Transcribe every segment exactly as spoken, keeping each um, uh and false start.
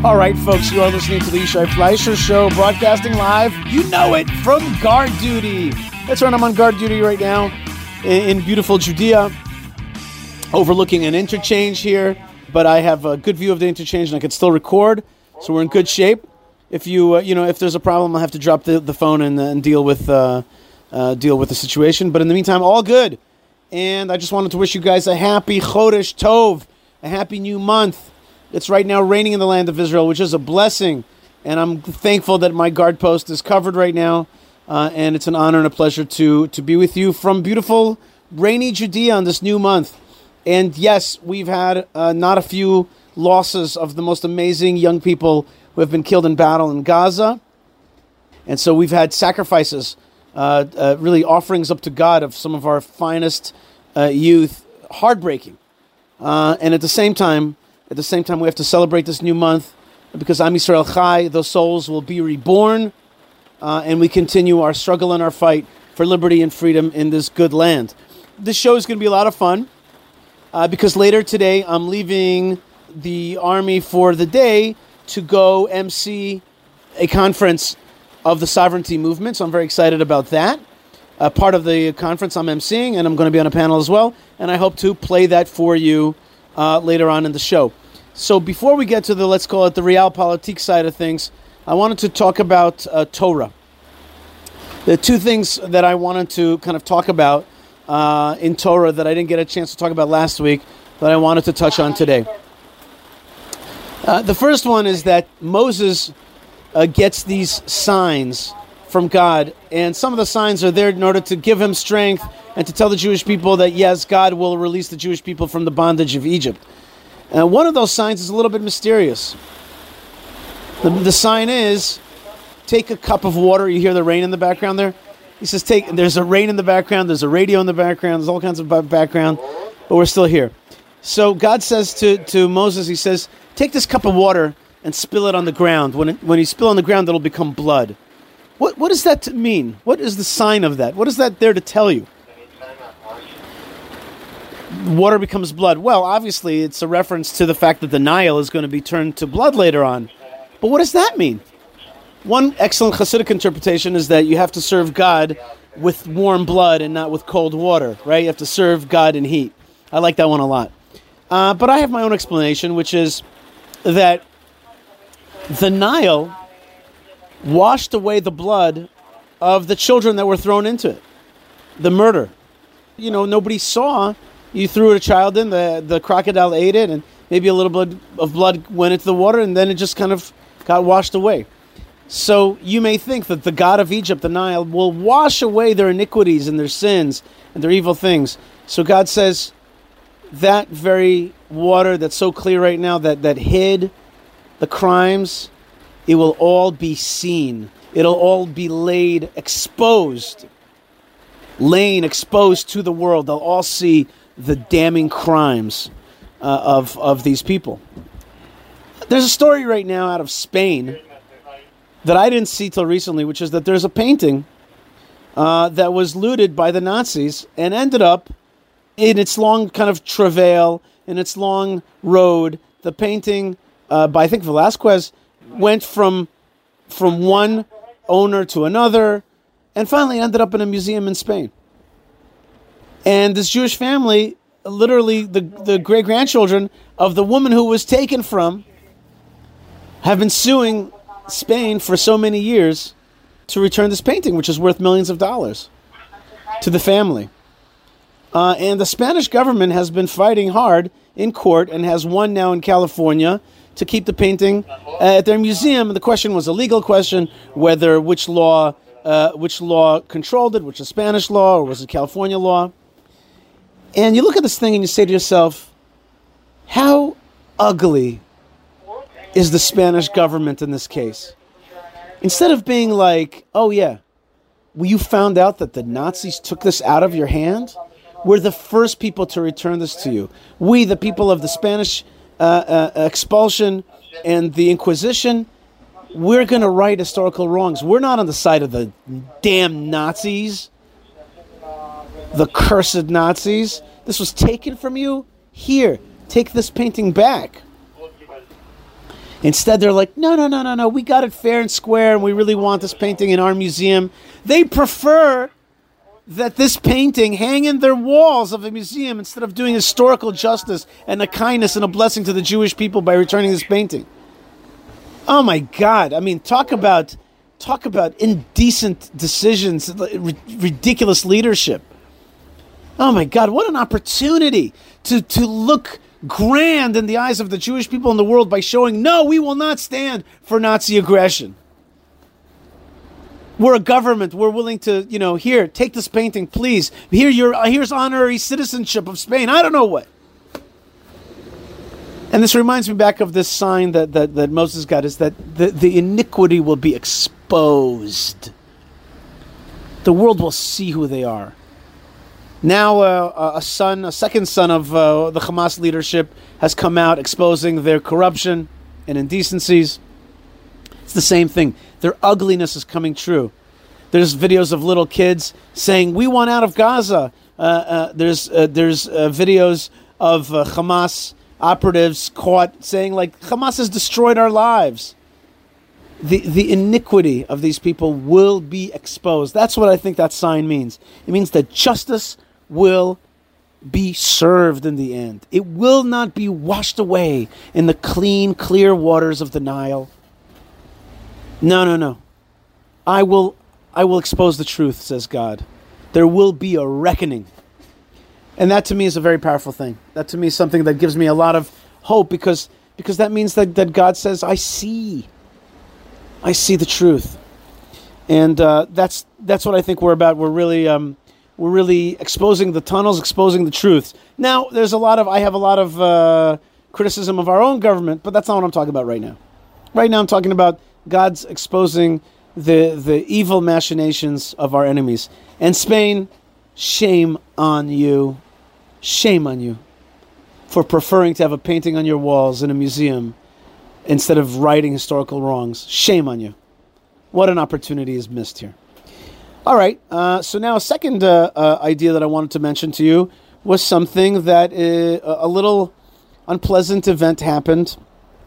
All right, folks, you are listening to the Yishai Fleisher Show, broadcasting live, you know it, from guard duty. That's right, I'm on guard duty right now in, in beautiful Judea, overlooking an interchange here, but I have a good view of the interchange and I can still record, so we're in good shape. If you, uh, you know, if there's a problem, I'll have to drop the, the phone and, and deal with uh, uh, deal with the situation. But in the meantime, all good. And I just wanted to wish you guys a happy Chodesh Tov, a happy new month. It's right now raining in the land of Israel, which is a blessing. And I'm thankful that my guard post is covered right now. Uh, and it's an honor and a pleasure to, to be with you from beautiful, rainy Judea on this new month. And yes, we've had uh, not a few losses of the most amazing young people who have been killed in battle in Gaza. And so we've had sacrifices, uh, uh, really offerings up to God of some of our finest uh, youth. Heartbreaking. Uh, and at the same time, At the same time, we have to celebrate this new month because Am Yisrael Chai, those souls will be reborn, uh, and we continue our struggle and our fight for liberty and freedom in this good land. This show is going to be a lot of fun uh, because later today I'm leaving the Army for the day to go emcee a conference of the sovereignty movement, so I'm very excited about that. Uh, part of the conference I'm emceeing, and I'm going to be on a panel as well, and I hope to play that for you Uh, later on in the show. So before we get to the, let's call it the realpolitik side of things, I wanted to talk about uh, Torah. The two things that I wanted to kind of talk about uh, in Torah that I didn't get a chance to talk about last week, that I wanted to touch on today. Uh, the first one is that Moses uh, gets these signs from God, and some of the signs are there in order to give him strength and to tell the Jewish people that, yes, God will release the Jewish people from the bondage of Egypt. Uh, one of those signs is a little bit mysterious. The, the sign is, take a cup of water. You hear the rain in the background there? He says, take. There's a rain in the background, there's a radio in the background, there's all kinds of background, but we're still here. So God says to, to Moses, he says, take this cup of water and spill it on the ground. When it, when you spill on the ground, it'll become blood. What What does that mean? What is the sign of that? What is that there to tell you? Water becomes blood. Well, obviously, it's a reference to the fact that the Nile is going to be turned to blood later on. But what does that mean? One excellent Hasidic interpretation is that you have to serve God with warm blood and not with cold water, right? You have to serve God in heat. I like that one a lot. Uh, but I have my own explanation, which is that the Nile washed away the blood of the children that were thrown into it. The murder. You know, nobody saw. You threw a child in, the, the crocodile ate it, and maybe a little bit of blood went into the water, and then it just kind of got washed away. So you may think that the God of Egypt, the Nile, will wash away their iniquities and their sins and their evil things. So God says, that very water that's so clear right now, that, that hid the crimes, it will all be seen. It'll all be laid exposed, laying exposed to the world. They'll all see the damning crimes uh, of of these people. There's a story right now out of Spain that I didn't see till recently, which is that there's a painting uh, that was looted by the Nazis and ended up in its long kind of travail, in its long road. The painting uh, by, I think, Velázquez went from from one owner to another and finally ended up in a museum in Spain. And this Jewish family, literally the, the great-grandchildren of the woman who was taken from, have been suing Spain for so many years to return this painting, which is worth millions of dollars, to the family. Uh, and the Spanish government has been fighting hard in court and has won now in California to keep the painting at their museum. And the question was a legal question, whether which law, uh, which law controlled it, which is Spanish law or was it California law. And you look at this thing and you say to yourself, how ugly is the Spanish government in this case? Instead of being like, oh yeah, well, you found out that the Nazis took this out of your hand? We're the first people to return this to you. We, the people of the Spanish uh, uh, expulsion and the Inquisition, we're going to right historical wrongs. We're not on the side of the damn Nazis. The cursed Nazis. This was taken from you. Here, take this painting back. Instead, they're like, no, no, no, no, no, we got it fair and square, and we really want this painting in our museum. They prefer that this painting hang in their walls of a museum instead of doing historical justice and a kindness and a blessing to the Jewish people by returning this painting. Oh my God! I mean, talk about talk about indecent decisions, r- ridiculous leadership. Oh my God! What an opportunity to to look grand in the eyes of the Jewish people in the world by showing, no, we will not stand for Nazi aggression. We're a government. We're willing to, you know, here, take this painting, please. Here, your here's honorary citizenship of Spain. I don't know what. And this reminds me back of this sign that, that, that Moses got, is that the, the iniquity will be exposed. The world will see who they are. Now uh, a son, a second son of uh, the Hamas leadership has come out exposing their corruption and indecencies. It's the same thing. Their ugliness is coming true. There's videos of little kids saying, we want out of Gaza. Uh, uh, there's uh, there's uh, videos of uh, Hamas operatives caught saying, like, Hamas has destroyed our lives. The the iniquity of these people will be exposed. That's what I think that sign means. It means that justice will be served in the end. It will not be washed away in the clean, clear waters of the Nile. No, no, no. I will I will expose the truth, says God. There will be a reckoning. And that to me is a very powerful thing. That to me is something that gives me a lot of hope, because because that means that, that God says, I see. I see the truth. And uh, that's that's what I think we're about. We're really um, we're really exposing the tunnels, exposing the truths. Now, there's a lot of I have a lot of uh, criticism of our own government, but that's not what I'm talking about right now. Right now I'm talking about God's exposing the the evil machinations of our enemies. And Spain, shame on you. Shame on you for preferring to have a painting on your walls in a museum instead of righting historical wrongs. Shame on you. What an opportunity is missed here. All right, uh, so now a second uh, uh, idea that I wanted to mention to you was something that uh, a little unpleasant event happened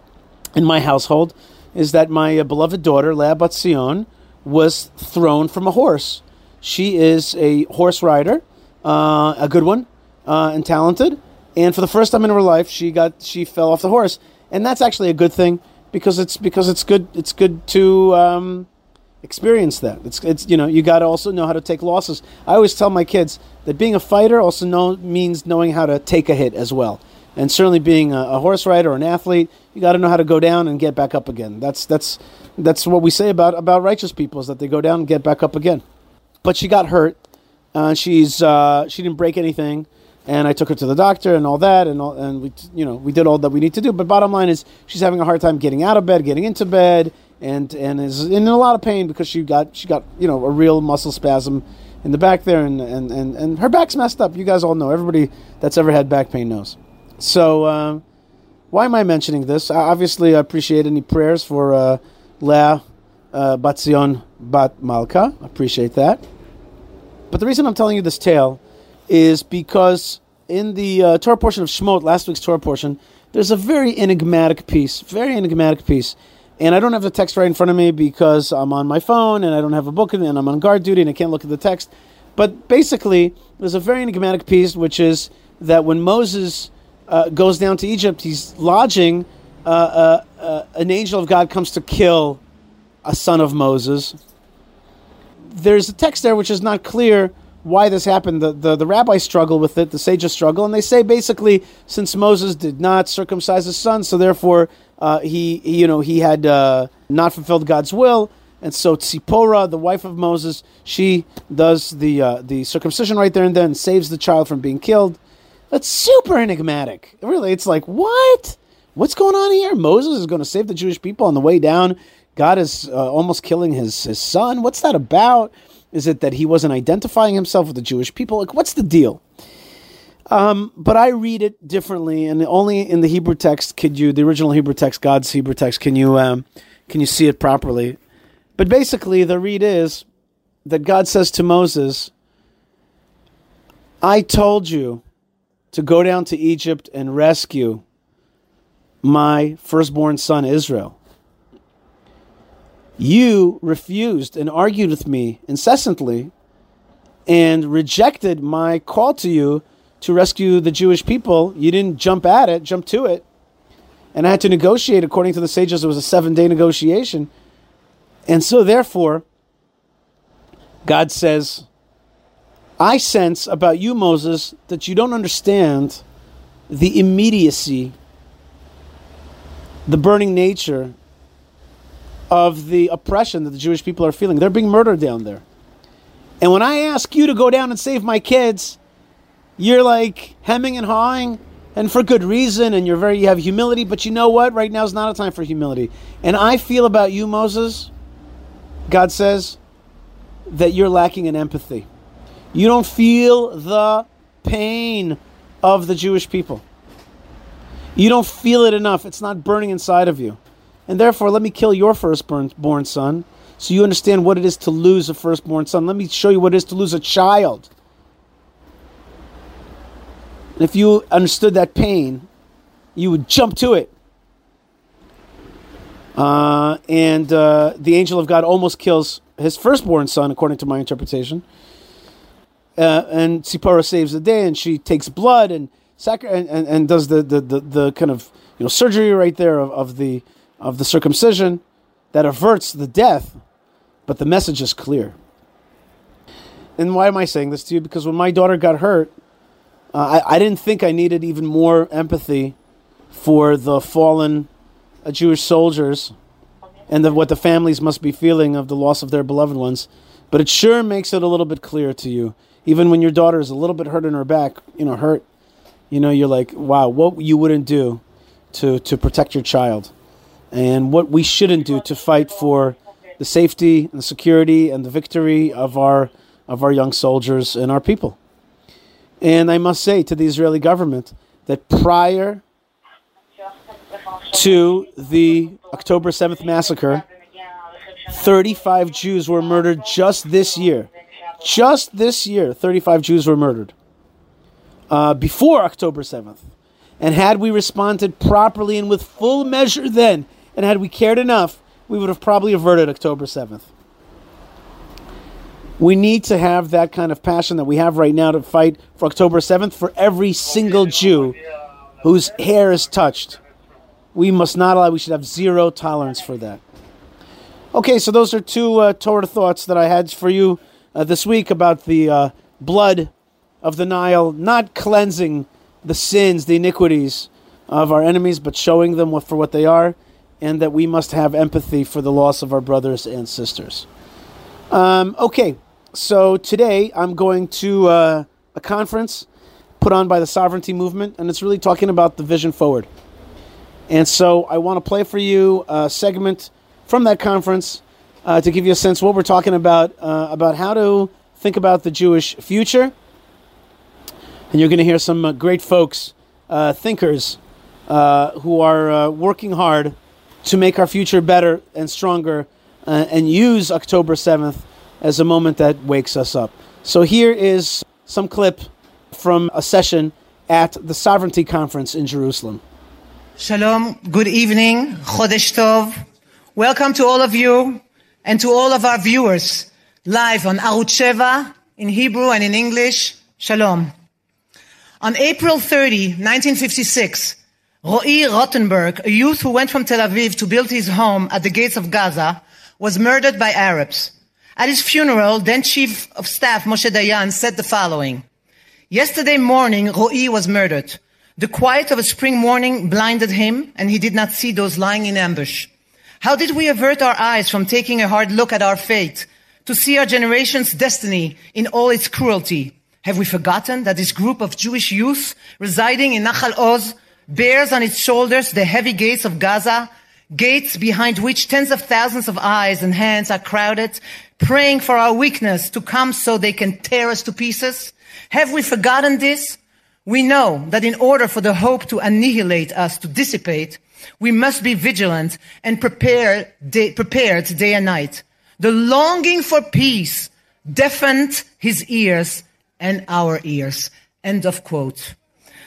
in my household, is that my uh, beloved daughter, Leah Bat Zion, was thrown from a horse. She is a horse rider, uh, a good one, uh, and talented, and for the first time in her life, she got she fell off the horse. And that's actually a good thing, because it's because it's good it's good to um, experience that. It's it's you know you got to also know how to take losses. I always tell my kids that being a fighter also know, means knowing how to take a hit as well. And certainly being a, a horse rider or an athlete, you got to know how to go down and get back up again. That's that's that's what we say about about righteous people, is that they go down and get back up again. But she got hurt. Uh, she's uh, she didn't break anything. And I took her to the doctor and all that, and all, and we, you know, we did all that we need to do. But bottom line is, she's having a hard time getting out of bed, getting into bed, and and is in a lot of pain because she got she got you know a real muscle spasm in the back there, and and, and, and her back's messed up. You guys all know. Everybody that's ever had back pain knows. So uh, why am I mentioning this? Obviously, I appreciate any prayers for uh, Leah uh, Bat Zion Bat Malka. I appreciate that. But the reason I'm telling you this tale is because in the uh, Torah portion of Shemot, last week's Torah portion, there's a very enigmatic piece, very enigmatic piece. And I don't have the text right in front of me because I'm on my phone and I don't have a book and I'm on guard duty and I can't look at the text. But basically, there's a very enigmatic piece, which is that when Moses uh, goes down to Egypt, he's lodging, uh, uh, uh, an angel of God comes to kill a son of Moses. There's a text there which is not clear why this happened. The, the the rabbis struggle with it, the sages struggle, and they say basically, since Moses did not circumcise his son, so therefore uh, he, he you know he had uh, not fulfilled God's will, and so Tzipporah, the wife of Moses, she does the uh, the circumcision right there and then, saves the child from being killed. That's super enigmatic. Really, it's like, what? What's going on here? Moses is going to save the Jewish people on the way down. God is uh, almost killing his his son. What's that about? Is it that he wasn't identifying himself with the Jewish people? Like, what's the deal? Um, but I read it differently, and only in the Hebrew text could you, the original Hebrew text, God's Hebrew text, can you um, can you see it properly. But basically, the read is that God says to Moses, I told you to go down to Egypt and rescue my firstborn son Israel. You refused and argued with me incessantly and rejected my call to you to rescue the Jewish people. You didn't jump at it, jump to it. And I had to negotiate. According to the sages, it was a seven-day negotiation. And so therefore, God says, I sense about you, Moses, that you don't understand the immediacy, the burning nature of the oppression that the Jewish people are feeling. They're being murdered down there. And when I ask you to go down and save my kids, you're like hemming and hawing, and for good reason, and you're very, you have humility, but you know what? Right now is not a time for humility. And I feel about you, Moses, God says, that you're lacking in empathy. You don't feel the pain of the Jewish people. You don't feel it enough. It's not burning inside of you. And therefore, let me kill your firstborn son so you understand what it is to lose a firstborn son. Let me show you what it is to lose a child. And if you understood that pain, you would jump to it. Uh, and uh, the angel of God almost kills his firstborn son, according to my interpretation. Uh, and Tzipporah saves the day, and she takes blood and sacri- and, and, and does the, the, the, the kind of you know surgery right there of, of the of the circumcision that averts the death. But the message is clear. And why am I saying this to you? Because when my daughter got hurt, uh, I, I didn't think I needed even more empathy for the fallen uh, Jewish soldiers and the, what the families must be feeling of the loss of their beloved ones. But it sure makes it a little bit clear to you. Even when your daughter is a little bit hurt in her back, you know, hurt, you know, you're like, wow, what you wouldn't do to, to protect your child. And what we shouldn't do to fight for the safety and the security and the victory of our of our young soldiers and our people. And I must say to the Israeli government that prior to the October seventh massacre, thirty-five Jews were murdered just this year. Just this year, thirty-five Jews were murdered. Uh, before October seventh. And had we responded properly and with full measure then, and had we cared enough, we would have probably averted October seventh. We need to have that kind of passion that we have right now to fight for October seventh for every single Jew whose hair is touched. We must not allow, we should have zero tolerance for that. Okay, so those are two uh, Torah thoughts that I had for you uh, this week about the uh, blood of the Nile, not cleansing the sins, the iniquities of our enemies, but showing them what, for what they are, and that we must have empathy for the loss of our brothers and sisters. Um, okay, so today I'm going to uh, a conference put on by the Sovereignty Movement, and it's really talking about the vision forward. And so I want to play for you a segment from that conference uh, to give you a sense of what we're talking about, uh, about how to think about the Jewish future. And you're going to hear some uh, great folks, uh, thinkers, uh, who are uh, working hard to make our future better and stronger uh, and use October seventh as a moment that wakes us up. So here is some clip from a session at the Sovereignty Conference in Jerusalem. Shalom, good evening, Chodesh Tov. Welcome to all of you and to all of our viewers live on Arutz Sheva in Hebrew and in English. Shalom. On April thirtieth, nineteen fifty-six, Ro'i Rothenberg, a youth who went from Tel Aviv to build his home at the gates of Gaza, was murdered by Arabs. At his funeral, then Chief of Staff Moshe Dayan said the following: "Yesterday morning, Ro'i was murdered. The quiet of a spring morning blinded him, and he did not see those lying in ambush. How did we avert our eyes from taking a hard look at our fate, to see our generation's destiny in all its cruelty? Have we forgotten that this group of Jewish youth residing in Nachal Oz bears on its shoulders the heavy gates of Gaza, gates behind which tens of thousands of eyes and hands are crowded, praying for our weakness to come so they can tear us to pieces? Have we forgotten this? We know that in order for the hope to annihilate us to dissipate, we must be vigilant and prepare day, prepared day and night. The longing for peace deafened his ears and our ears." End of quote.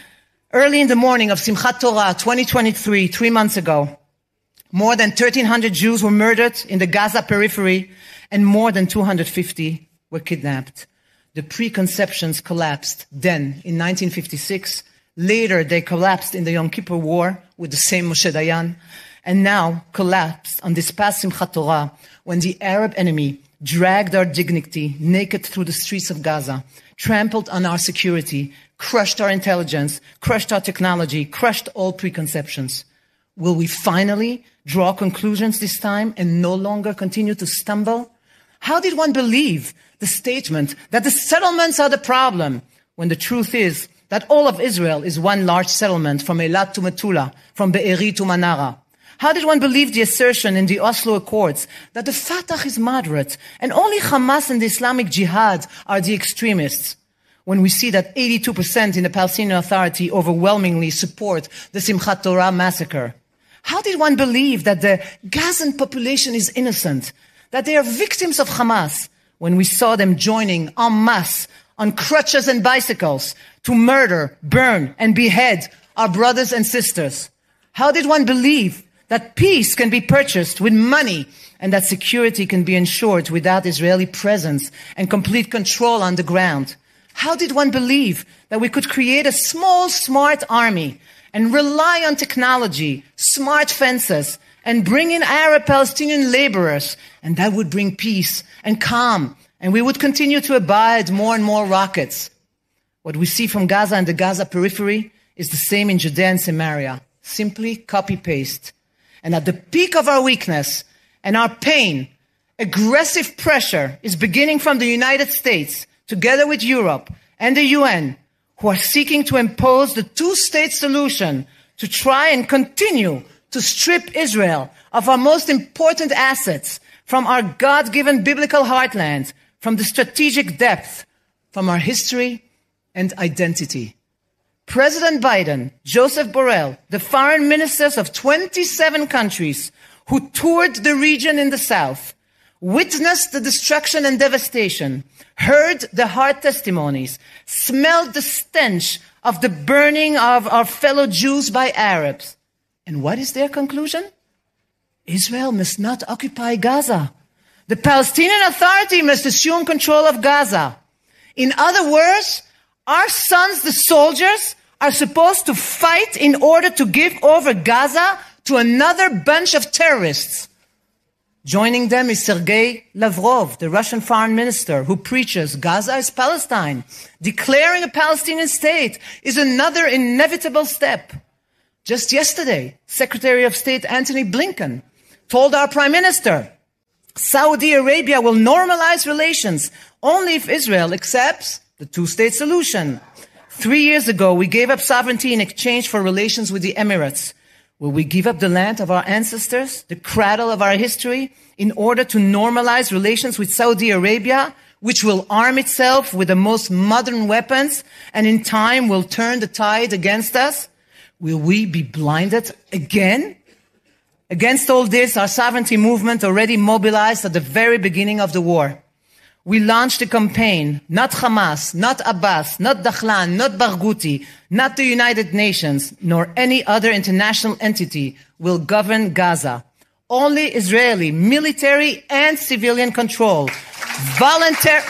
Early in the morning of Simchat Torah twenty twenty-three, three months ago, more than thirteen hundred Jews were murdered in the Gaza periphery and more than two hundred fifty were kidnapped. The preconceptions collapsed then in nineteen fifty-six. Later, they collapsed in the Yom Kippur War with the same Moshe Dayan, and now collapsed on this past Simchat Torah when the Arab enemy dragged our dignity naked through the streets of Gaza, trampled on our security, crushed our intelligence, crushed our technology, crushed all preconceptions. Will we finally draw conclusions this time and no longer continue to stumble? How did one believe the statement that the settlements are the problem when the truth is that all of Israel is one large settlement from Eilat to Metula, from Be'eri to Manara? How did one believe the assertion in the Oslo Accords that the Fatah is moderate and only Hamas and the Islamic Jihad are the extremists, when we see that eighty-two percent in the Palestinian Authority overwhelmingly support the Simchat Torah massacre? How did one believe that the Gazan population is innocent, that they are victims of Hamas, when we saw them joining en masse on crutches and bicycles to murder, burn, and behead our brothers and sisters? How did one believe that peace can be purchased with money and that security can be ensured without Israeli presence and complete control on the ground? How did one believe that we could create a small, smart army and rely on technology, smart fences, and bring in Arab Palestinian laborers, and that would bring peace and calm, and we would continue to abide more and more rockets? What we see from Gaza and the Gaza periphery is the same in Judea and Samaria, simply copy-paste. And at the peak of our weakness and our pain, aggressive pressure is beginning from the United States, together with Europe and the U N, who are seeking to impose the two-state solution to try and continue to strip Israel of our most important assets, from our God-given biblical heartland, from the strategic depth, from our history and identity. President Biden, Joseph Borrell, the foreign ministers of twenty-seven countries who toured the region in the south, witnessed the destruction and devastation, heard the hard testimonies, smelled the stench of the burning of our fellow Jews by Arabs. And what is their conclusion? Israel must not occupy Gaza. The Palestinian Authority must assume control of Gaza. In other words, our sons, the soldiers, are supposed to fight in order to give over Gaza to another bunch of terrorists. Joining them is Sergei Lavrov, the Russian foreign minister, who preaches Gaza is Palestine. Declaring a Palestinian state is another inevitable step. Just yesterday, Secretary of State Antony Blinken told our Prime Minister, Saudi Arabia will normalize relations only if Israel accepts the two-state solution. Three years ago, we gave up sovereignty in exchange for relations with the Emirates. Will we give up the land of our ancestors, the cradle of our history, in order to normalize relations with Saudi Arabia, which will arm itself with the most modern weapons and in time will turn the tide against us? Will we be blinded again? Against all this, our sovereignty movement already mobilized at the very beginning of the war. We launched a campaign, not Hamas, not Abbas, not Dakhlan, not Barghouti, not the United Nations, nor any other international entity will govern Gaza. Only Israeli military and civilian control. Voluntary,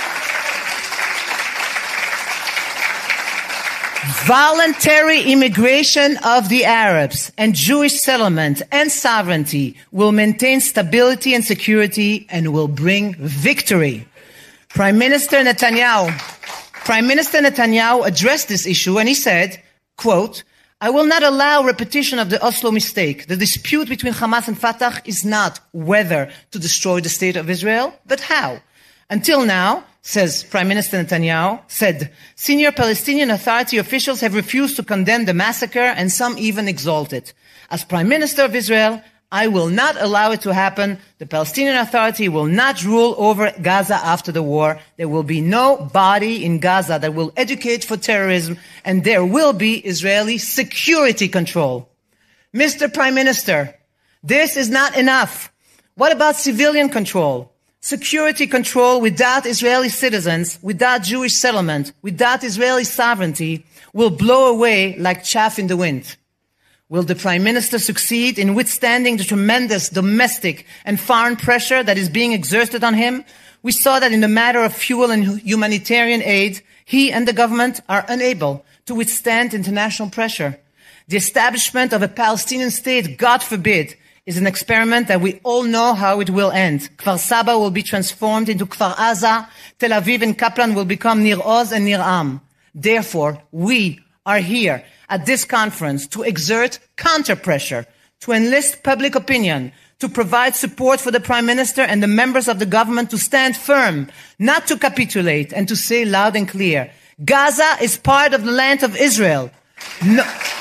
voluntary immigration of the Arabs and Jewish settlement and sovereignty will maintain stability and security and will bring victory. Prime Minister Netanyahu, Prime Minister Netanyahu addressed this issue and he said, quote, I will not allow repetition of the Oslo mistake. The dispute between Hamas and Fatah is not whether to destroy the state of Israel, but how. Until now, says Prime Minister Netanyahu, said, senior Palestinian Authority officials have refused to condemn the massacre and some even exalt it. As Prime Minister of Israel, I will not allow it to happen. The Palestinian Authority will not rule over Gaza after the war. There will be no body in Gaza that will educate for terrorism, and there will be Israeli security control. Mister Prime Minister, this is not enough. What about civilian control? Security control without Israeli citizens, without Jewish settlement, without Israeli sovereignty will blow away like chaff in the wind. Will the Prime Minister succeed in withstanding the tremendous domestic and foreign pressure that is being exerted on him? We saw that in the matter of fuel and humanitarian aid, he and the government are unable to withstand international pressure. The establishment of a Palestinian state, God forbid, is an experiment that we all know how it will end. Kfar Saba will be transformed into Kfar Aza. Tel Aviv and Kaplan will become Nir Oz and Nir Am. Therefore, we are here at this conference to exert counter-pressure, to enlist public opinion, to provide support for the Prime Minister and the members of the government to stand firm, not to capitulate, and to say loud and clear, Gaza is part of the land of Israel. No.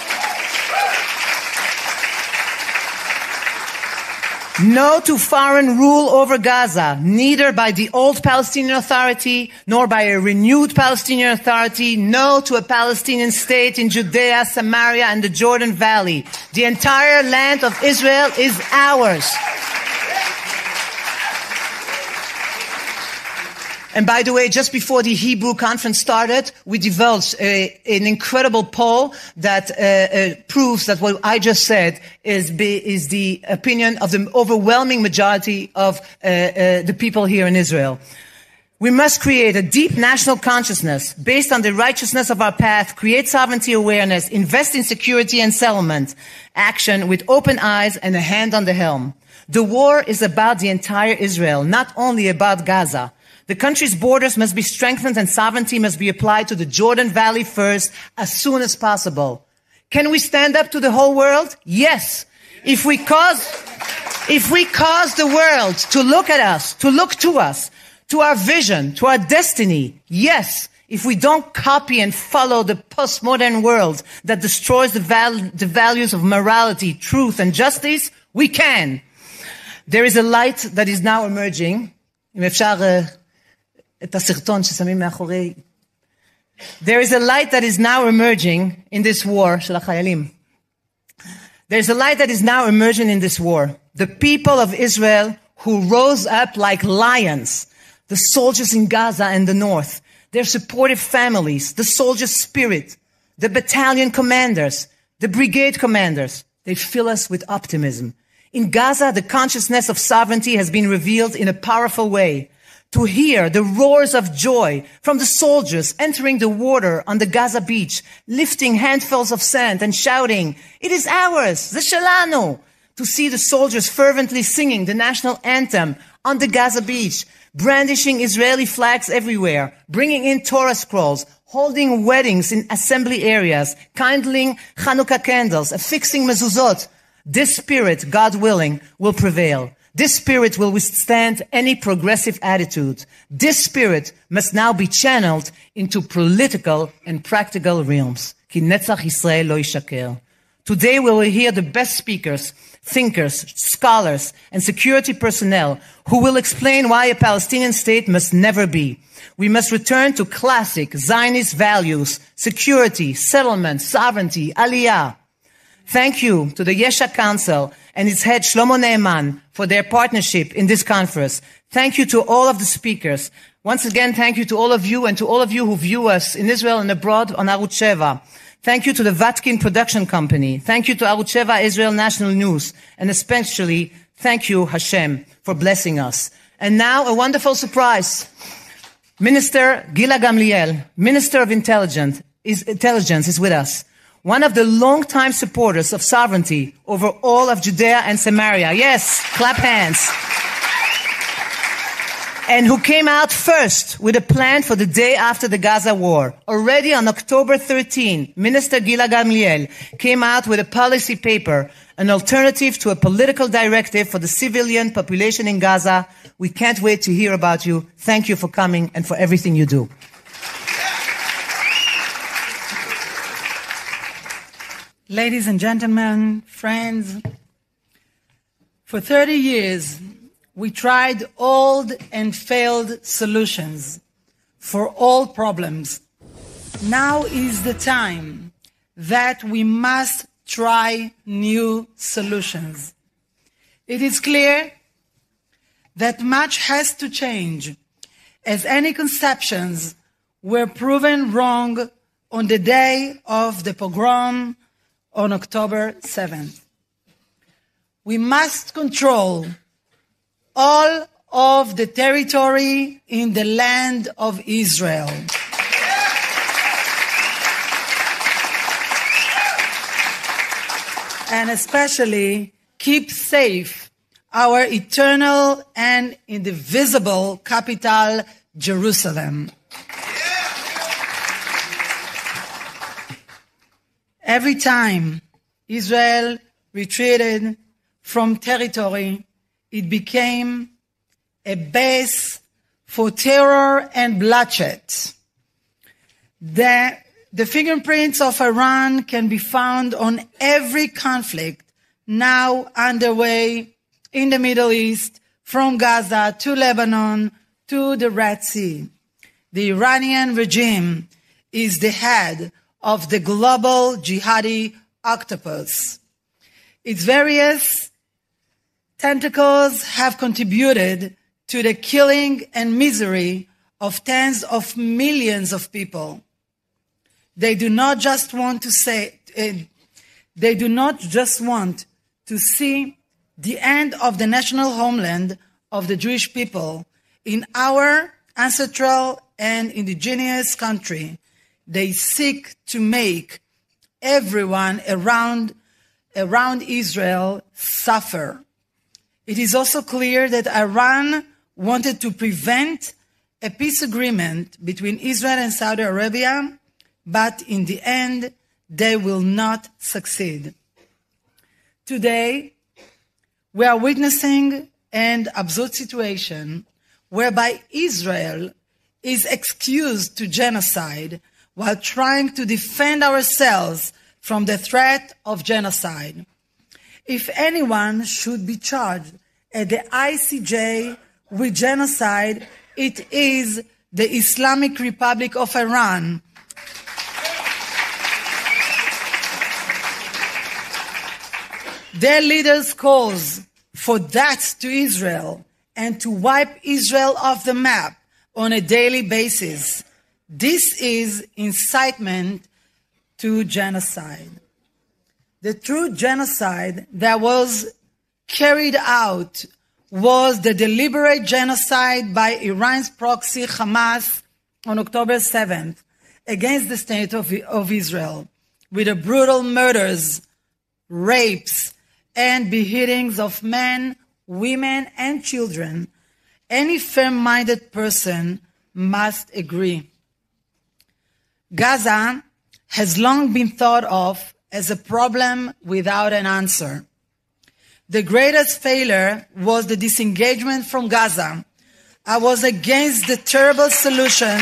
No to foreign rule over Gaza, neither by the old Palestinian Authority nor by a renewed Palestinian Authority. No to a Palestinian state in Judea, Samaria, and the Jordan Valley. The entire land of Israel is ours. And by the way, just before the Hebrew conference started, we divulged a, an incredible poll that uh, uh, proves that what I just said is, be, is the opinion of the overwhelming majority of uh, uh, the people here in Israel. We must create a deep national consciousness based on the righteousness of our path, create sovereignty awareness, invest in security and settlement action with open eyes and a hand on the helm. The war is about the entire Israel, not only about Gaza. The country's borders must be strengthened and sovereignty must be applied to the Jordan Valley first as soon as possible. Can we stand up to the whole world? Yes. If we cause, if we cause the world to look at us, to look to us, to our vision, to our destiny, yes. If we don't copy and follow the postmodern world that destroys the, val- the values of morality, truth, and justice, we can. There is a light that is now emerging. אם אפשר את הסרטון ששמים מאחורי. There is a light that is now emerging in this war של החיילים. There is a light that is now emerging in this war. The people of Israel who rose up like lions, the soldiers in Gaza and the north, their supportive families, the soldier spirit, the battalion commanders, the brigade commanders, they fill us with optimism. In Gaza, the consciousness of sovereignty has been revealed in a powerful way. To hear the roars of joy from the soldiers entering the water on the Gaza beach, lifting handfuls of sand and shouting, "It is ours, זה שלנו!" To see the soldiers fervently singing the national anthem on the Gaza beach, brandishing Israeli flags everywhere, bringing in Torah scrolls, holding weddings in assembly areas, kindling Hanukkah candles, affixing mezuzot. This spirit, God willing, will prevail. This spirit will withstand any progressive attitude. This spirit must now be channeled into political and practical realms. Ki netzach Yisrael lo yishaker. Today we will hear the best speakers, thinkers, scholars, and security personnel who will explain why a Palestinian state must never be. We must return to classic Zionist values, security, settlement, sovereignty, aliyah. Thank you to the Yesha Council and its head Shlomo Ne'eman for their partnership in this conference. Thank you to all of the speakers. Once again, thank you to all of you and to all of you who view us in Israel and abroad on Arutz Sheva. Thank you to the Vatkin Production Company. Thank you to Arutz Sheva Israel National News. And especially, thank you, Hashem, for blessing us. And now, a wonderful surprise. Minister Gila Gamliel, Minister of Intelligence, is, Intelligence, is with us. One of the long-time supporters of sovereignty over all of Judea and Samaria. Yes, clap hands. And who came out first with a plan for the day after the Gaza war. Already on October thirteenth, Minister Gila Gamliel came out with a policy paper, an alternative to a political directive for the civilian population in Gaza. We can't wait to hear about you. Thank you for coming and for everything you do. Ladies and gentlemen, friends, for thirty years, we tried old and failed solutions for all problems. Now is the time that we must try new solutions. It is clear that much has to change, as any conceptions were proven wrong on the day of the pogrom on October seventh. We must control all of the territory in the land of Israel. And especially keep safe our eternal and indivisible capital, Jerusalem. Every time Israel retreated from territory, it became a base for terror and bloodshed. The, the fingerprints of Iran can be found on every conflict now underway in the Middle East, from Gaza to Lebanon to the Red Sea. The Iranian regime is the head of the global jihadi octopus. Its various tentacles have contributed to the killing and misery of tens of millions of people. They do not just want to say, uh, they do not just want to see the end of the national homeland of the Jewish people in our ancestral and indigenous country. They seek to make everyone around, around Israel suffer. It is also clear that Iran wanted to prevent a peace agreement between Israel and Saudi Arabia, but in the end, they will not succeed. Today, we are witnessing an absurd situation whereby Israel is excused to genocide while trying to defend ourselves from the threat of genocide. If anyone should be charged at the I C J with genocide, it is the Islamic Republic of Iran. Their leaders calls for that to Israel and to wipe Israel off the map on a daily basis. This is incitement to genocide. The true genocide that was carried out was the deliberate genocide by Iran's proxy Hamas on October seventh against the state of, of Israel, with the brutal murders, rapes, and beheadings of men, women, and children. Any fair-minded person must agree. Gaza has long been thought of as a problem without an answer. The greatest failure was the disengagement from Gaza. I was against the terrible solution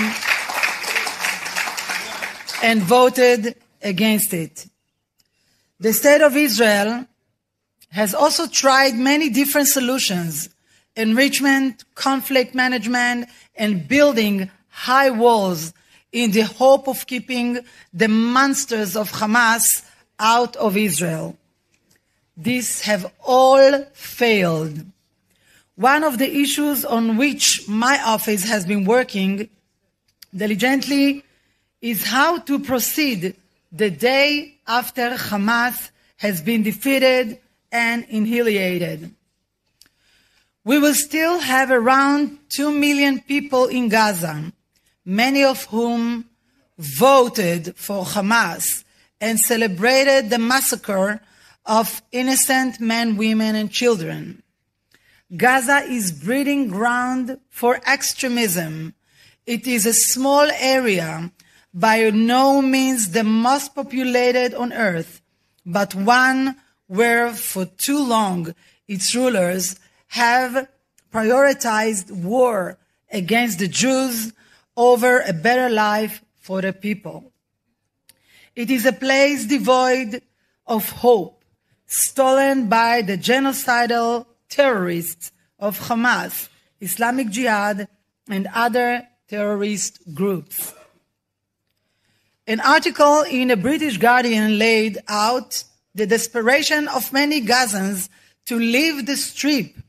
and voted against it. The State of Israel has also tried many different solutions: enrichment, conflict management, and building high walls in the hope of keeping the monsters of Hamas out of Israel. These have all failed. One of the issues on which my office has been working diligently is how to proceed the day after Hamas has been defeated and annihilated. We will still have around two million people in Gaza, many of whom voted for Hamas and celebrated the massacre of innocent men, women, and children. Gaza is breeding ground for extremism. It is a small area, by no means the most populated on earth, but one where for too long its rulers have prioritized war against the Jews over a better life for the people. It is a place devoid of hope, stolen by the genocidal terrorists of Hamas, Islamic Jihad, and other terrorist groups. An article in the British Guardian laid out the desperation of many Gazans to leave the Strip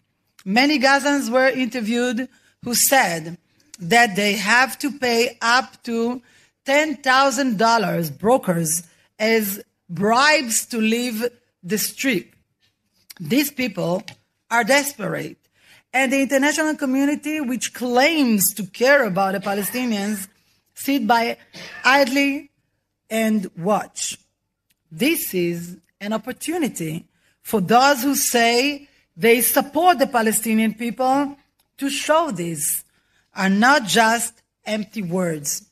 Many Gazans were interviewed who said that they have to pay up to ten thousand dollars brokers as bribes to leave the strip. These people are desperate. And the international community, which claims to care about the Palestinians, sit by idly and watch. This is an opportunity for those who say they support the Palestinian people to show these are not just empty words.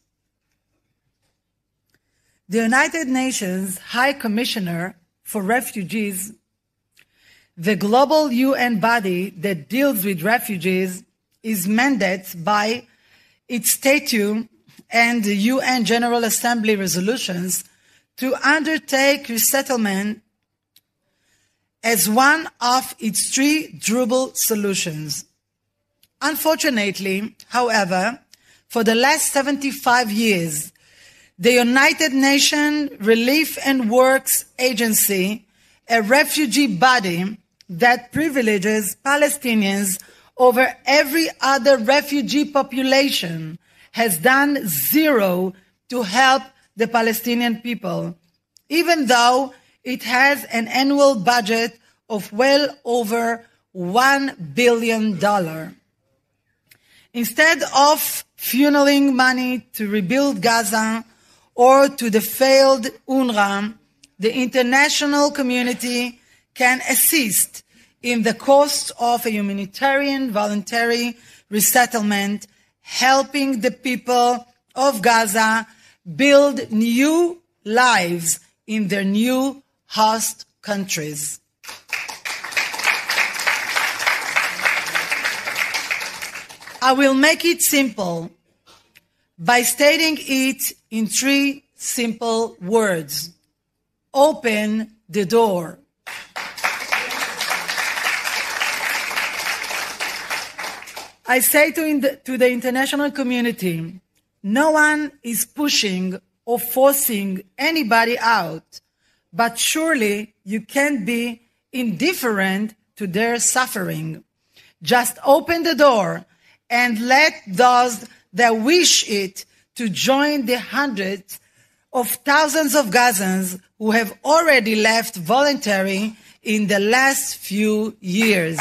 The United Nations High Commissioner for Refugees, the global U N body that deals with refugees, is mandated by its statute and the U N General Assembly resolutions to undertake resettlement as one of its three durable solutions. Unfortunately, however, for the last seventy-five years, the United Nations Relief and Works Agency, a refugee body that privileges Palestinians over every other refugee population, has done zero to help the Palestinian people, even though it has an annual budget of well over one billion dollars. Instead of funneling money to rebuild Gaza or to the failed UNRWA, the international community can assist in the cost of a humanitarian voluntary resettlement, helping the people of Gaza build new lives in their new host countries. I will make it simple by stating it in three simple words. Open the door. I say to, in the, to the international community, no one is pushing or forcing anybody out, but surely you can't be indifferent to their suffering. Just open the door and let those that wish it to join the hundreds of thousands of Gazans who have already left voluntarily in the last few years.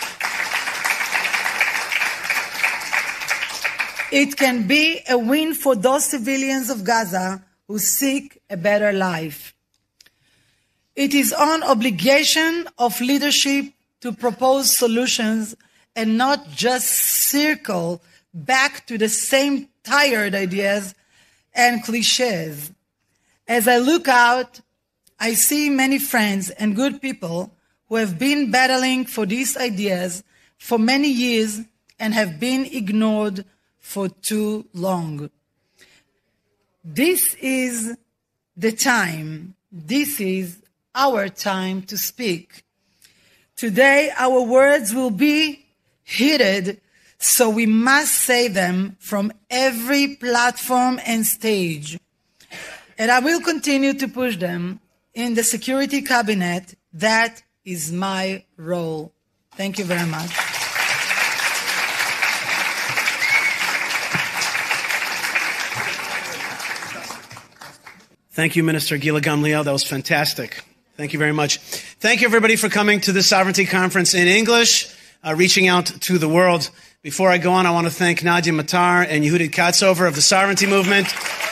It can be a win for those civilians of Gaza who seek a better life. It is an obligation of leadership to propose solutions and not just circle back to the same tired ideas and cliches. As I look out, I see many friends and good people who have been battling for these ideas for many years and have been ignored for too long. This is the time. This is our time to speak. Today, our words will be heeded, so we must say them from every platform and stage. And I will continue to push them in the Security Cabinet. That is my role. Thank you very much. Thank you, Minister Gila Gamliel. That was fantastic. Thank you very much. Thank you, everybody, for coming to the Sovereignty Conference in English, uh, reaching out to the world. Before I go on, I want to thank Nadia Matar and Yehudit Katzover of the Sovereignty Movement.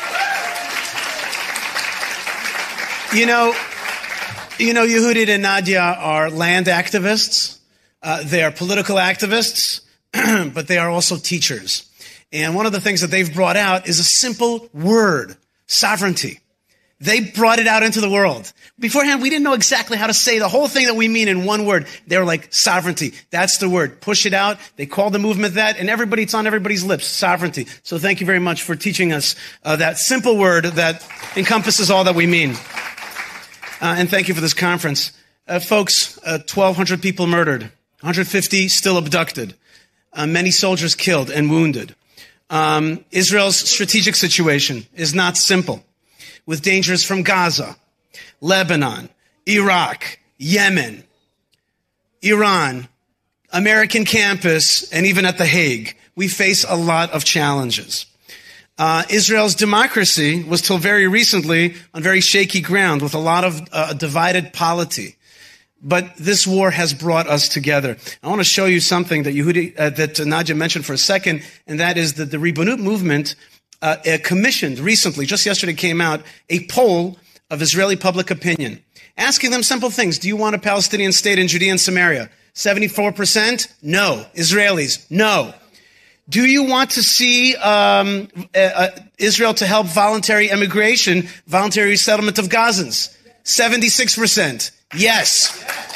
You know, you know, Yehudit and Nadia are land activists. Uh, they are political activists, but they are also teachers. And one of the things that they've brought out is a simple word, sovereignty. They brought it out into the world. Beforehand, we didn't know exactly how to say the whole thing that we mean in one word. They were like, sovereignty. That's the word. Push it out. They call the movement that, and everybody, it's on everybody's lips, sovereignty. So thank you very much for teaching us uh, that simple word that encompasses all that we mean. Uh, and thank you for this conference. Uh, folks, uh, twelve hundred people murdered, one hundred fifty still abducted, uh, many soldiers killed and wounded. Um, Israel's strategic situation is not simple, with dangers from Gaza, Lebanon, Iraq, Yemen, Iran, American campus, and even at The Hague, we face a lot of challenges. Uh, Israel's democracy was till very recently on very shaky ground with a lot of uh, divided polity. But this war has brought us together. I want to show you something that Yehudi, uh, that Nadia mentioned for a second, and that is that the Ribonut movement uh, uh, commissioned recently, just yesterday came out, a poll of Israeli public opinion, asking them simple things. Do you want a Palestinian state in Judea and Samaria? seventy-four percent? No. Israelis? No. Do you want to see um, uh, uh, Israel to help voluntary immigration, voluntary resettlement of Gazans? seventy-six percent. Yes.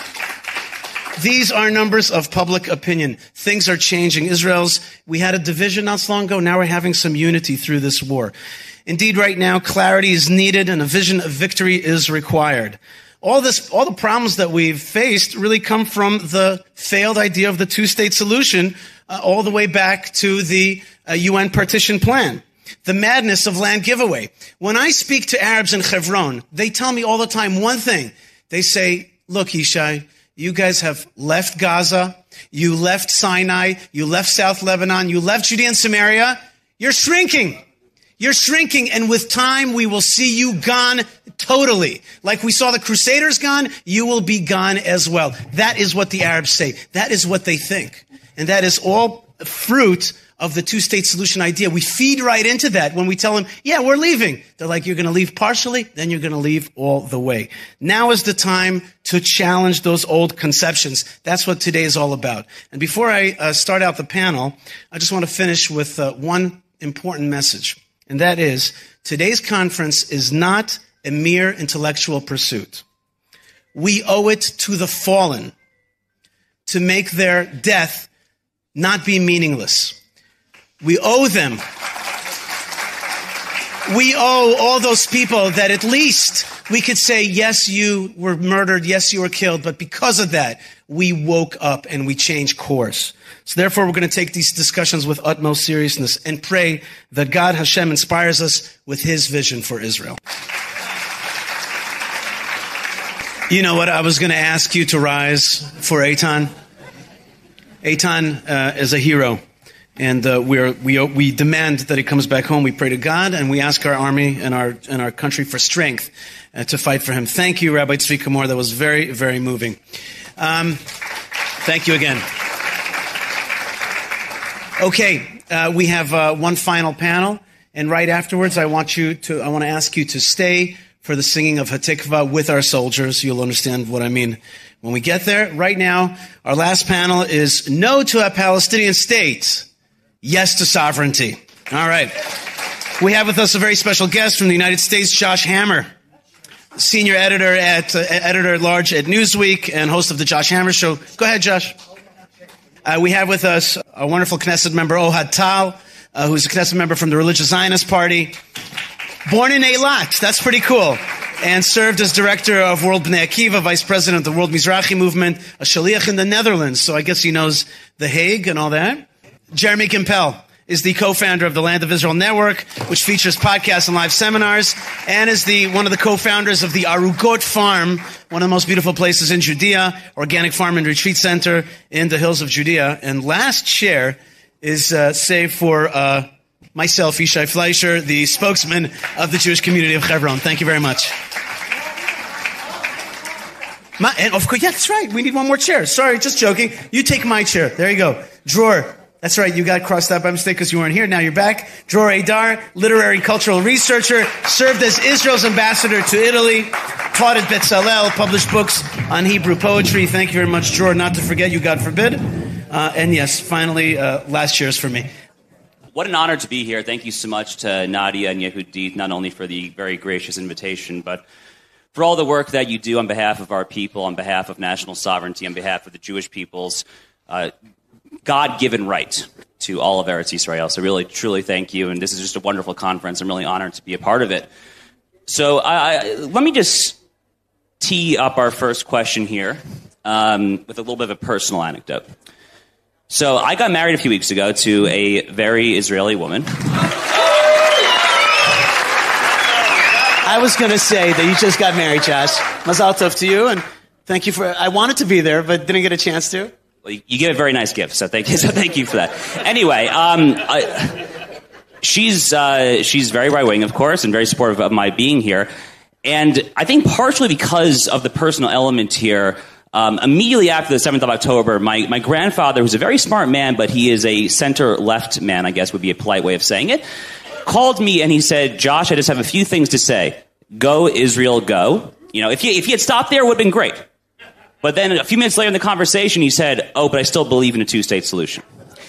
These are numbers of public opinion. Things are changing. Israel's, we had a division not so long ago. Now we're having some unity through this war. Indeed, right now, clarity is needed and a vision of victory is required. All this, all the problems that we've faced really come from the failed idea of the two-state solution, uh, all the way back to the uh, U N partition plan. The madness of land giveaway. When I speak to Arabs in Hebron, they tell me all the time one thing. They say, look, Yishai, you guys have left Gaza, you left Sinai, you left South Lebanon, you left Judea and Samaria. You're shrinking. You're shrinking, and with time, we will see you gone totally. Like we saw the Crusaders gone, you will be gone as well. That is what the Arabs say. That is what they think. And that is all fruit of the two-state solution idea. We feed right into that when we tell them, yeah, we're leaving. They're like, you're going to leave partially, then you're going to leave all the way. Now is the time to challenge those old conceptions. That's what today is all about. And before I uh, start out the panel, I just want to finish with uh, one important message. And that is, today's conference is not a mere intellectual pursuit. We owe it to the fallen to make their death not be meaningless. We owe them. We owe all those people that at least we could say, yes, you were murdered, yes, you were killed, but because of that, we woke up and we changed course. So therefore, we're going to take these discussions with utmost seriousness and pray that God, Hashem, inspires us with his vision for Israel. You know what? I was going to ask you to rise for Eitan. Eitan uh, is a hero. And uh, we're, we we demand that he comes back home. We pray to God, and we ask our army and our and our country for strength uh, to fight for him. Thank you, Rabbi Tzvi Kamor. That was very, very moving. Um, thank you again. Okay, uh, we have uh, one final panel, and right afterwards, I want you to I want to ask you to stay for the singing of Hatikva with our soldiers. You'll understand what I mean when we get there. Right now, our last panel is No to a Palestinian State. Yes to sovereignty. All right. We have with us a very special guest from the United States, Josh Hammer, senior editor at uh, editor at large at Newsweek and host of the Josh Hammer Show. Go ahead, Josh. Uh, we have with us a wonderful Knesset member, Ohad Tal, uh, who's a Knesset member from the Religious Zionist Party. Born in Eilat. That's pretty cool. And served as director of World Bnei Akiva, vice president of the World Mizrahi Movement, a shaliach in the Netherlands. So I guess he knows The Hague and all that. Jeremy Gimpel is the co-founder of the Land of Israel Network, which features podcasts and live seminars, and is the one of the co-founders of the Arugot Farm, one of the most beautiful places in Judea, organic farm and retreat center in the hills of Judea. And last chair is uh, saved for uh, myself, Yishai Fleischer, the spokesman of the Jewish community of Hebron. Thank you very much. My, and of course, yeah, that's right. We need one more chair. Sorry, just joking. You take my chair. There you go. Dror. That's right. You got crossed out by mistake because you weren't here. Now you're back. Dror Adar, literary cultural researcher, served as Israel's ambassador to Italy, taught at Betzalel, published books on Hebrew poetry. Thank you very much, Dror. Not to forget you, God forbid. Uh, and yes, finally, uh, last cheers for me. What an honor to be here. Thank you so much to Nadia and Yehudit, not only for the very gracious invitation, but for all the work that you do on behalf of our people, on behalf of national sovereignty, on behalf of the Jewish people's uh, God-given right to all of Eretz Yisrael. So really, truly thank you. And this is just a wonderful conference. I'm really honored to be a part of it. So I, I, let me just tee up our first question here um, with a little bit of a personal anecdote. So I got married a few weeks ago to a very Israeli woman. I was going to say that you just got married, Josh. Mazal tov to you, and thank you for... I wanted to be there, but didn't get a chance to. Well, you give a very nice gift, so thank you. So thank you for that. Anyway, um, I, she's uh, she's very right wing, of course, and very supportive of my being here. And I think partially because of the personal element here. Um, immediately after the seventh of October, my my grandfather, who's a very smart man, but he is a center left man, I guess would be a polite way of saying it, called me and he said, "Josh, I just have a few things to say. Go Israel, go." You know, if he if he had stopped there, it would have been great. But then a few minutes later in the conversation, he said, "Oh, but I still believe in a two-state solution."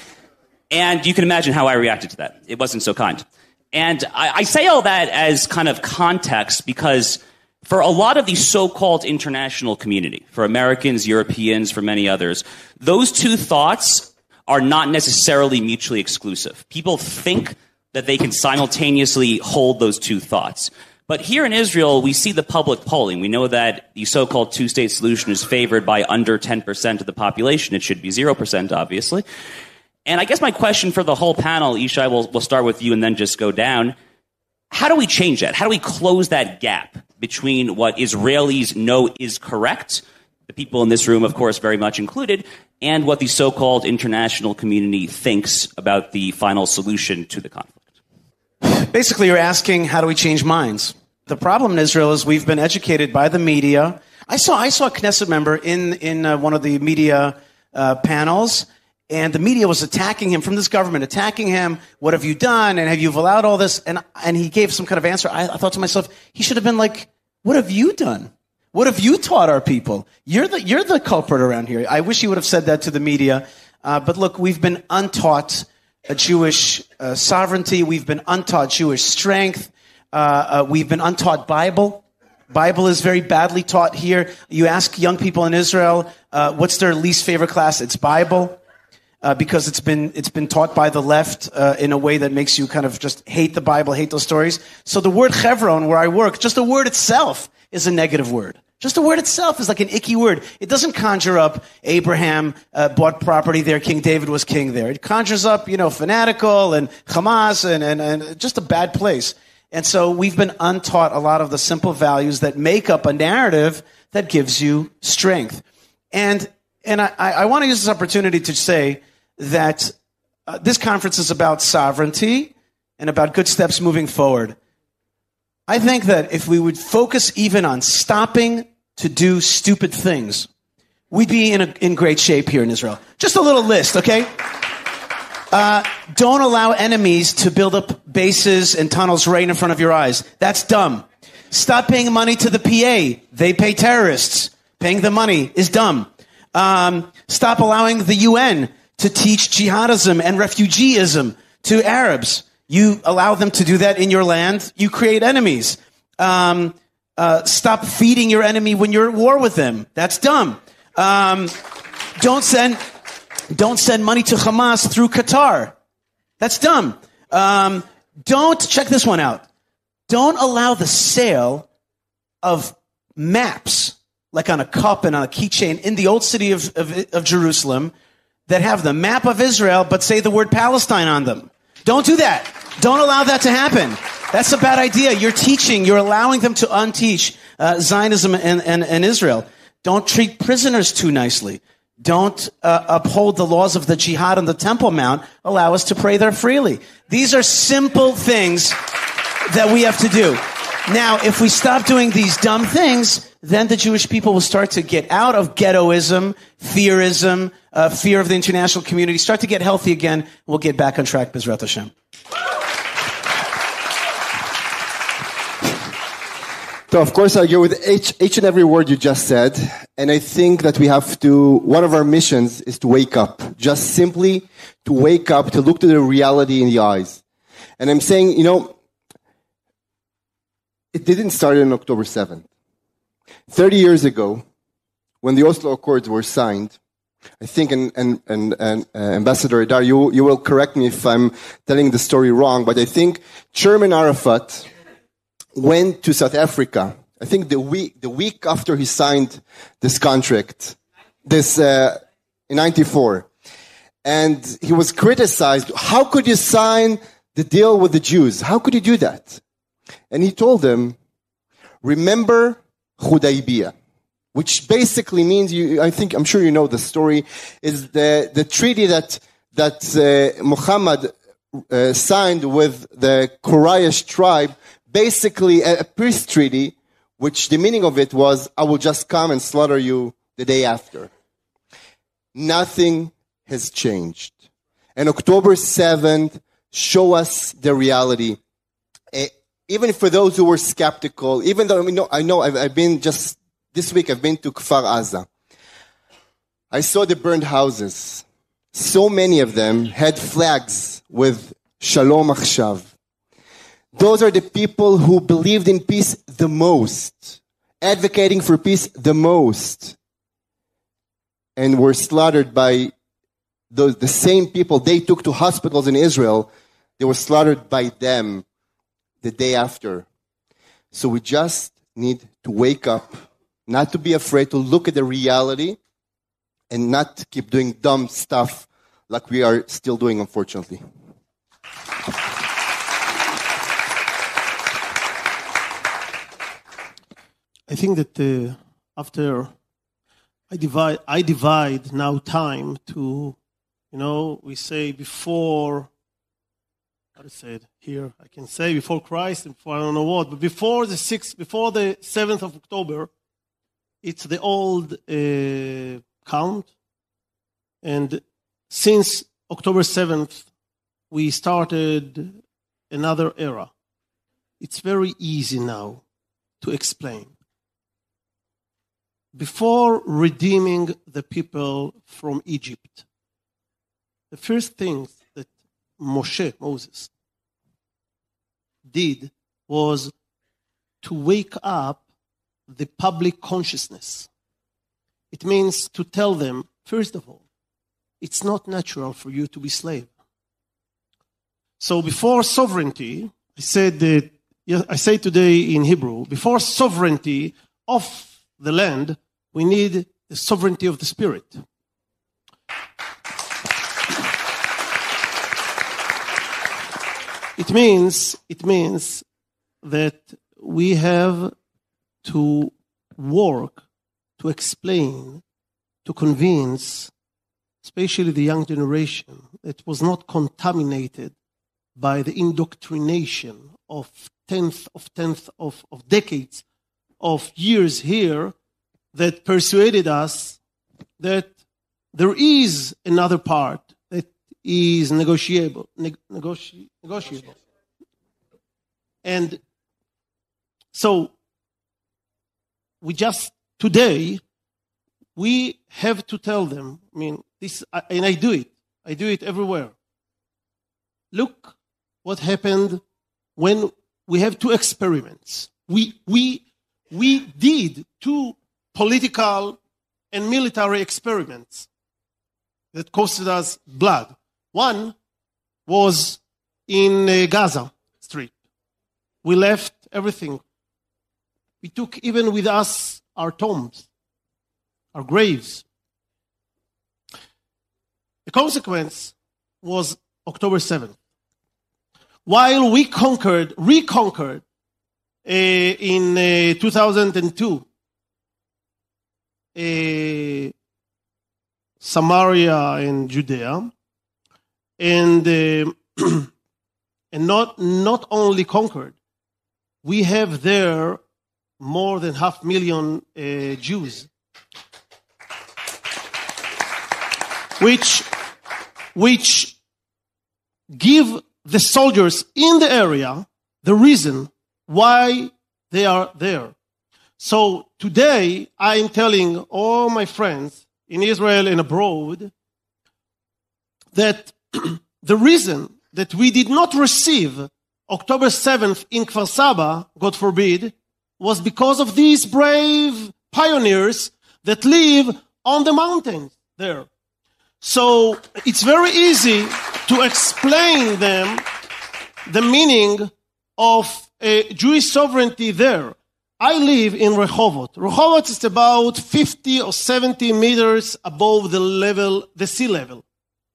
And you can imagine how I reacted to that. It wasn't so kind. And I, I say all that as kind of context because for a lot of the so-called international community, for Americans, Europeans, for many others, those two thoughts are not necessarily mutually exclusive. People think that they can simultaneously hold those two thoughts. But here in Israel, we see the public polling. We know that the so-called two-state solution is favored by under ten percent of the population. It should be zero percent, obviously. And I guess my question for the whole panel, Yishai, we'll, we'll start with you and then just go down. How do we change that? How do we close that gap between what Israelis know is correct, the people in this room, of course, very much included, and what the so-called international community thinks about the final solution to the conflict? Basically, you're asking, how do we change minds? The problem in Israel is we've been educated by the media. I saw I saw a Knesset member in, in uh, one of the media uh, panels, and the media was attacking him from this government, attacking him. What have you done? And have you allowed all this? And and he gave some kind of answer. I, I thought to myself, he should have been like, what have you done? What have you taught our people? You're the you're the culprit around here. I wish he would have said that to the media. Uh, but look, we've been untaught a Jewish uh, sovereignty. We've been untaught Jewish strength. Uh, uh, we've been untaught Bible. Bible is very badly taught here. You ask young people in Israel, uh, what's their least favorite class? It's Bible, uh, because it's been it's been taught by the left uh, in a way that makes you kind of just hate the Bible, hate those stories. So the word Chevron, where I work, just the word itself is a negative word. Just the word itself is like an icky word. It doesn't conjure up Abraham uh, bought property there, King David was king there. It conjures up, you know, fanatical and Hamas and, and, and just a bad place. And so we've been untaught a lot of the simple values that make up a narrative that gives you strength. And and I, I want to use this opportunity to say that uh, this conference is about sovereignty and about good steps moving forward. I think that if we would focus even on stopping to do stupid things, we'd be in, a, in great shape here in Israel. Just a little list, okay? Uh, don't allow enemies to build up bases and tunnels right in front of your eyes. That's dumb. Stop paying money to the P A. They pay terrorists. Paying the money is dumb. Um, stop allowing the U N to teach jihadism and refugeeism to Arabs. You allow them to do that in your land, you create enemies. Um, uh, stop feeding your enemy when you're at war with them. That's dumb. Um, don't send, don't send money to Hamas through Qatar. That's dumb. Um, don't, check this one out. Don't allow the sale of maps, like on a cup and on a keychain in the old city of, of, of Jerusalem, that have the map of Israel, but say the word Palestine on them. Don't do that. Don't allow that to happen. That's a bad idea. You're teaching, you're allowing them to unteach uh, Zionism and, and, and Israel. Don't treat prisoners too nicely. Don't uh, uphold the laws of the jihad on the Temple Mount. Allow us to pray there freely. These are simple things that we have to do. Now, if we stop doing these dumb things, then the Jewish people will start to get out of ghettoism, fearism, uh, fear of the international community, start to get healthy again. We'll get back on track, B'ezrat Hashem. So, of course, I agree with each, each and every word you just said. And I think that we have to, one of our missions is to wake up. Just simply to wake up, to look to the reality in the eyes. And I'm saying, you know, it didn't start on October seventh. thirty years ago, when the Oslo Accords were signed, I think, and, and, and, and uh, Ambassador Adar, you, you will correct me if I'm telling the story wrong, but I think Chairman Arafat went to South Africa, I think the week, the week after he signed this contract, this, uh, in ninety-four. And he was criticized. How could you sign the deal with the Jews? How could you do that? And he told them, remember Hudaybiyah. which basically means, you, I think, I'm sure you know the story, is the, the treaty that, that uh, Muhammad uh, signed with the Quraysh tribe, basically a, a peace treaty, which the meaning of it was, I will just come and slaughter you the day after. Nothing has changed. And October seventh show us the reality. Uh, even for those who were skeptical, even though I know, I know I've, I've been just, this week I've been to Kfar Aza. I saw the burned houses. So many of them had flags with Shalom Achshav. Those are the people who believed in peace the most, advocating for peace the most, and were slaughtered by those, the same people they took to hospitals in Israel. They were slaughtered by them the day after. So we just need to wake up, not to be afraid, to look at the reality, and not keep doing dumb stuff like we are still doing, unfortunately. I think that uh, after I divide, I divide now time to, you know, we say before, how to say it here, I can say before Christ and before I don't know what, but before the sixth, before the seventh of October, it's the old uh, count. And since October seventh, we started another era. It's very easy now to explain. Before redeeming the people from Egypt, the first thing that Moshe, Moses, did was to wake up the public consciousness. It means to tell them, first of all, it's not natural for you to be slave. So before sovereignty, I said that, I say today in Hebrew, before sovereignty of the land, we need the sovereignty of the spirit. It means, it means that we have to work to explain, to convince, especially the young generation, that was not contaminated by the indoctrination of tenth of tenth of, of decades of years here that persuaded us that there is another part that is negotiable, neg- negoti- negotiable. And so we just, today, we have to tell them, I mean, this, and I do it, I do it everywhere. Look what happened when we have two experiments. We, we, we did two political and military experiments that costed us blood. One was in uh, Gaza Strip. We left everything. We took even with us our tombs, our graves. The consequence was October seventh. While we conquered, reconquered uh, in uh, two thousand two, uh, Samaria and Judea, and uh, and not not only conquered, we have there more than half million uh, Jews, which which give the soldiers in the area the reason why they are there. So today I am telling all my friends in Israel and abroad that the reason that we did not receive October seventh in Kfar Saba, God forbid, was because of these brave pioneers that live on the mountains there. So it's very easy to explain them the meaning of a Jewish sovereignty there. I live in Rehovot. Rehovot is about fifty or seventy meters above the level, the sea level.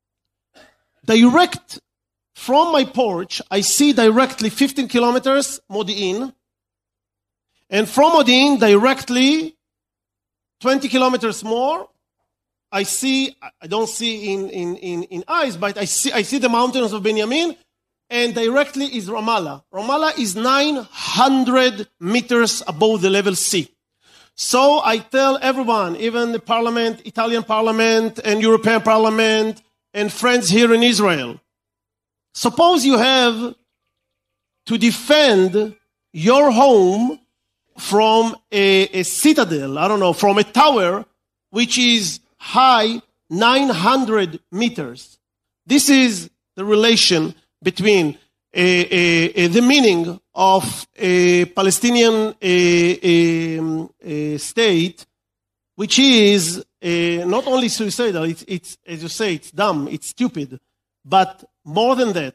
Direct from my porch, I see directly fifteen kilometers, Modi'in. And from Modi'in, directly twenty kilometers more, I see, I don't see in, in, in, in eyes, but I see, I see the mountains of Benjamin, and directly is Ramallah. Ramallah is nine hundred meters above the level sea. So I tell everyone, even the parliament, Italian parliament and European parliament and friends here in Israel, suppose you have to defend your home from a, a citadel, I don't know, from a tower, which is high nine hundred meters. This is the relation between a, a, a, the meaning of a Palestinian a, a, a state, which is a, not only suicidal, it's, it's, as you say, it's dumb, it's stupid, but more than that,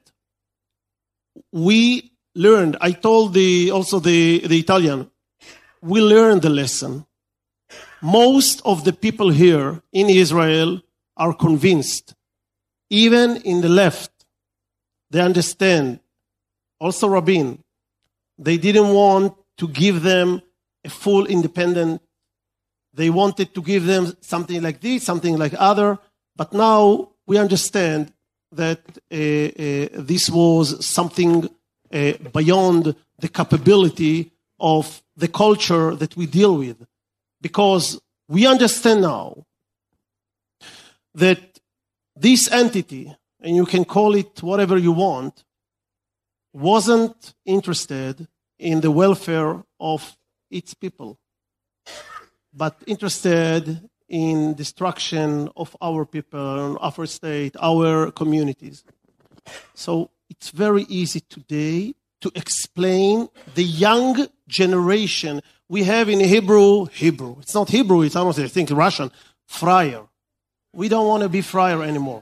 we learned, I told the, also the, the Italian, we learned the lesson. Most of the people here in Israel are convinced, even in the left, they understand. Also Rabin, they didn't want to give them a full independent. They wanted to give them something like this, something like other. But now we understand that uh, uh, this was something uh, beyond the capability of the culture that we deal with. Because we understand now that this entity, and you can call it whatever you want, wasn't interested in the welfare of its people, but interested in destruction of our people, our state, our communities. So it's very easy today to explain the young generation. We have in Hebrew, Hebrew. It's not Hebrew, it's almost, I think, Russian, friar. We don't want to be friar anymore.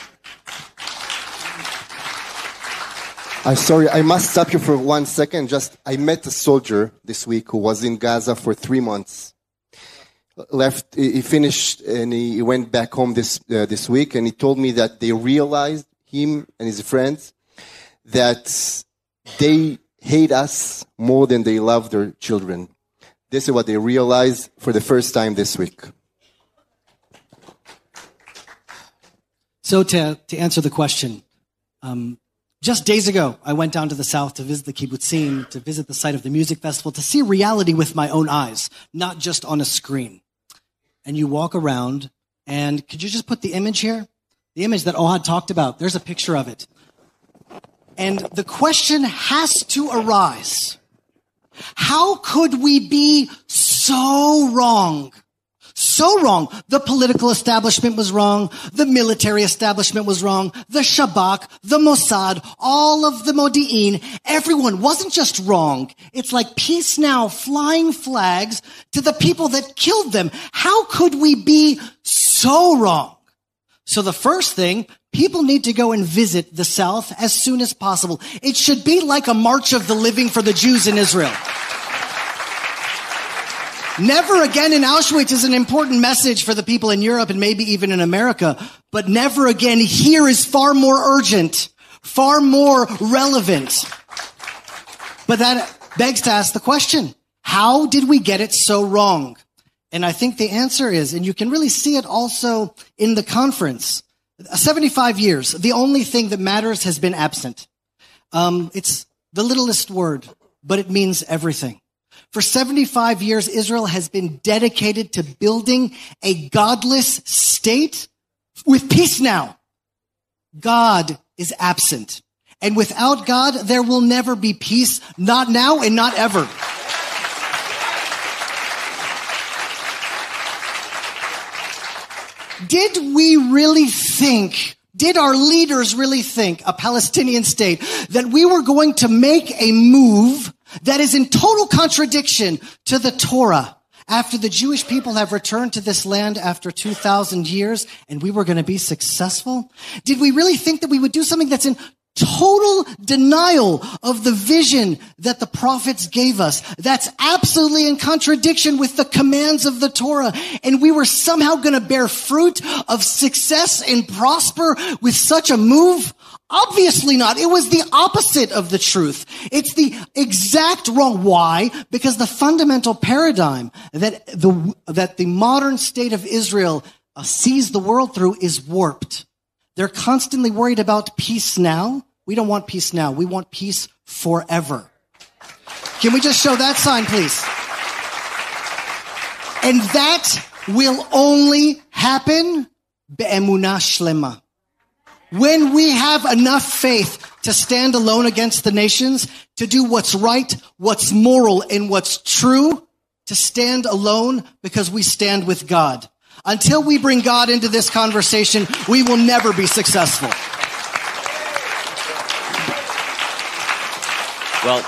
I'm sorry, I must stop you for one second. Just, I met a soldier this week who was in Gaza for three months. Left, he finished, and he went back home this uh, this week, and he told me that they realized, him and his friends, that they hate us more than they love their children. This is what they realized for the first time this week. So to, to answer the question, um, just days ago, I went down to the south to visit the kibbutzim, to visit the site of the music festival, to see reality with my own eyes, not just on a screen. And you walk around, and could you just put the image here? The image that Ohad talked about, there's a picture of it. And the question has to arise. How could we be so wrong? So wrong. The political establishment was wrong. The military establishment was wrong. The Shabak, the Mossad, all of the Modi'in, everyone wasn't just wrong. It's like peace now, flying flags to the people that killed them. How could we be so wrong? So the first thing, people need to go and visit the South as soon as possible. It should be like a March of the Living for the Jews in Israel. Never again in Auschwitz is an important message for the people in Europe and maybe even in America, but never again here is far more urgent, far more relevant. But that begs to ask the question, how did we get it so wrong? And I think the answer is, and you can really see it also in the conference, seventy-five years, the only thing that matters has been absent. Um, it's the littlest word, but it means everything. For seventy-five years, Israel has been dedicated to building a godless state with peace now. God is absent. And without God, there will never be peace, not now and not ever. Did we really think, did our leaders really think, a Palestinian state, that we were going to make a move that is in total contradiction to the Torah after the Jewish people have returned to this land after two thousand years and we were going to be successful? Did we really think that we would do something that's in total denial of the vision that the prophets gave us, that's absolutely in contradiction with the commands of the Torah, and we were somehow going to bear fruit of success and prosper with such a move? Obviously not. It was the opposite of the truth. It's the exact wrong. Why? Because the fundamental paradigm that the, that the modern state of Israel uh, sees the world through is warped. They're constantly worried about peace now. We don't want peace now. We want peace forever. Can we just show that sign, please? And that will only happen be'emunah shlema. When we have enough faith to stand alone against the nations, to do what's right, what's moral, and what's true, to stand alone because we stand with God. Until we bring God into this conversation, we will never be successful. Well,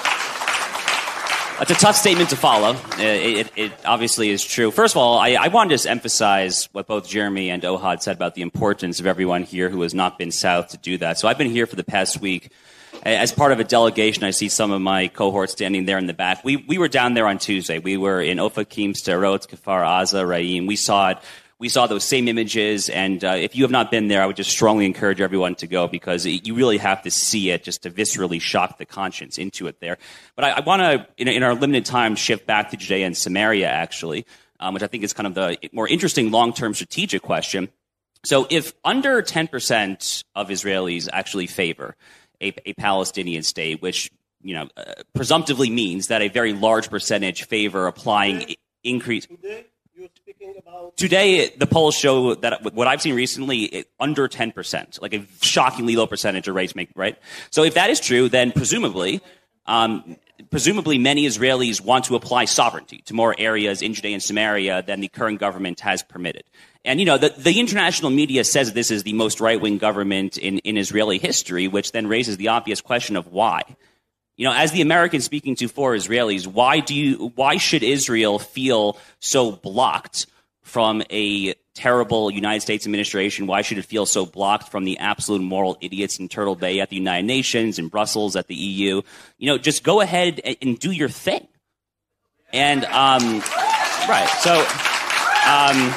it's a tough statement to follow. It, it, it obviously is true. First of all, I, I wanted to just emphasize what both Jeremy and Ohad said about the importance of everyone here who has not been south to do that. So I've been here for the past week as part of a delegation. I see some of my cohorts standing there in the back. We we were down there on Tuesday. We were in Ofakim, Sderot, Kfar Aza, Raim. We saw it. We saw those same images, and uh, if you have not been there, I would just strongly encourage everyone to go because it, you really have to see it just to viscerally shock the conscience into it there. But I, I want to, in, in our limited time, shift back to Judea and Samaria, actually, um, which I think is kind of the more interesting long-term strategic question. So if under ten percent of Israelis actually favor a, a Palestinian state, which you know uh, presumptively means that a very large percentage favor applying today, increase... Today, you're speaking about... Today, the polls show that what I've seen recently, it, under ten percent, like a shockingly low percentage of race make, right? So if that is true, then presumably, um, presumably many Israelis want to apply sovereignty to more areas in Judea and Samaria than the current government has permitted. And, you know, the, the international media says this is the most right-wing government in, in Israeli history, which then raises the obvious question of why. You know, as the American speaking to for Israelis, why do you, why should Israel feel so blocked from a terrible United States administration? Why should it feel so blocked from the absolute moral idiots in Turtle Bay at the United Nations, in Brussels, at the E U? You know, just go ahead and, and do your thing. And, um, right. So, um,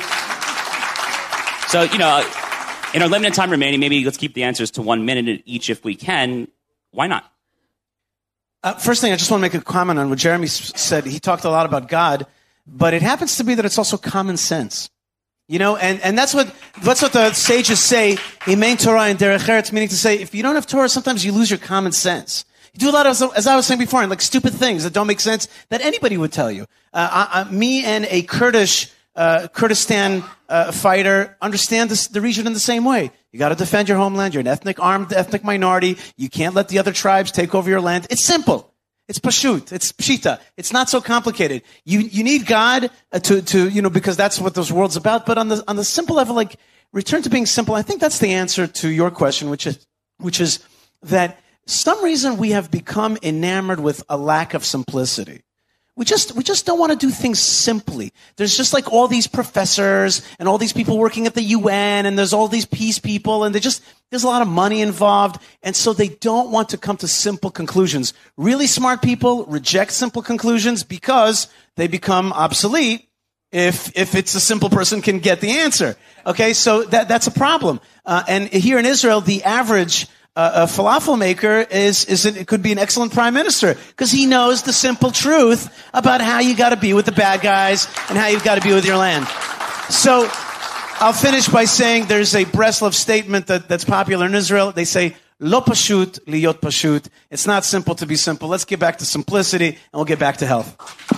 so, you know, in our limited time remaining, maybe let's keep the answers to one minute each if we can. Why not? Uh, first thing, I just want to make a comment on what Jeremy s- said. He talked a lot about God, but it happens to be that it's also common sense. You know, and, and that's what that's what the sages say, Imein Torah and Derech Eretz, meaning to say, if you don't have Torah, sometimes you lose your common sense. You do a lot of, as I was saying before, like stupid things that don't make sense that anybody would tell you. Uh, I, I, me and a Kurdish, uh, Kurdistan uh, fighter understand this, the region in the same way. You got to defend your homeland. You're an ethnic, armed ethnic minority. You can't let the other tribes take over your land. It's simple. It's pashut. It's pshita. It's not so complicated. You you need God uh, to to you know because that's what those world's about. But on the on the simple level, like return to being simple. I think that's the answer to your question, which is which is that some reason we have become enamored with a lack of simplicity. We just, we just don't want to do things simply. There's just like all these professors and all these people working at the U N and there's all these peace people and they just, there's a lot of money involved. And so they don't want to come to simple conclusions. Really smart people reject simple conclusions because they become obsolete if, if it's a simple person can get the answer. Okay. So that, that's a problem. Uh, and here in Israel, the average Uh, a falafel maker is, is an, it could be an excellent prime minister because he knows the simple truth about how you got to be with the bad guys and how you've got to be with your land. So I'll finish by saying there's a Breslov statement that, that's popular in Israel. They say, lo pashut liyot pashut. It's not simple to be simple. Let's get back to simplicity and we'll get back to health.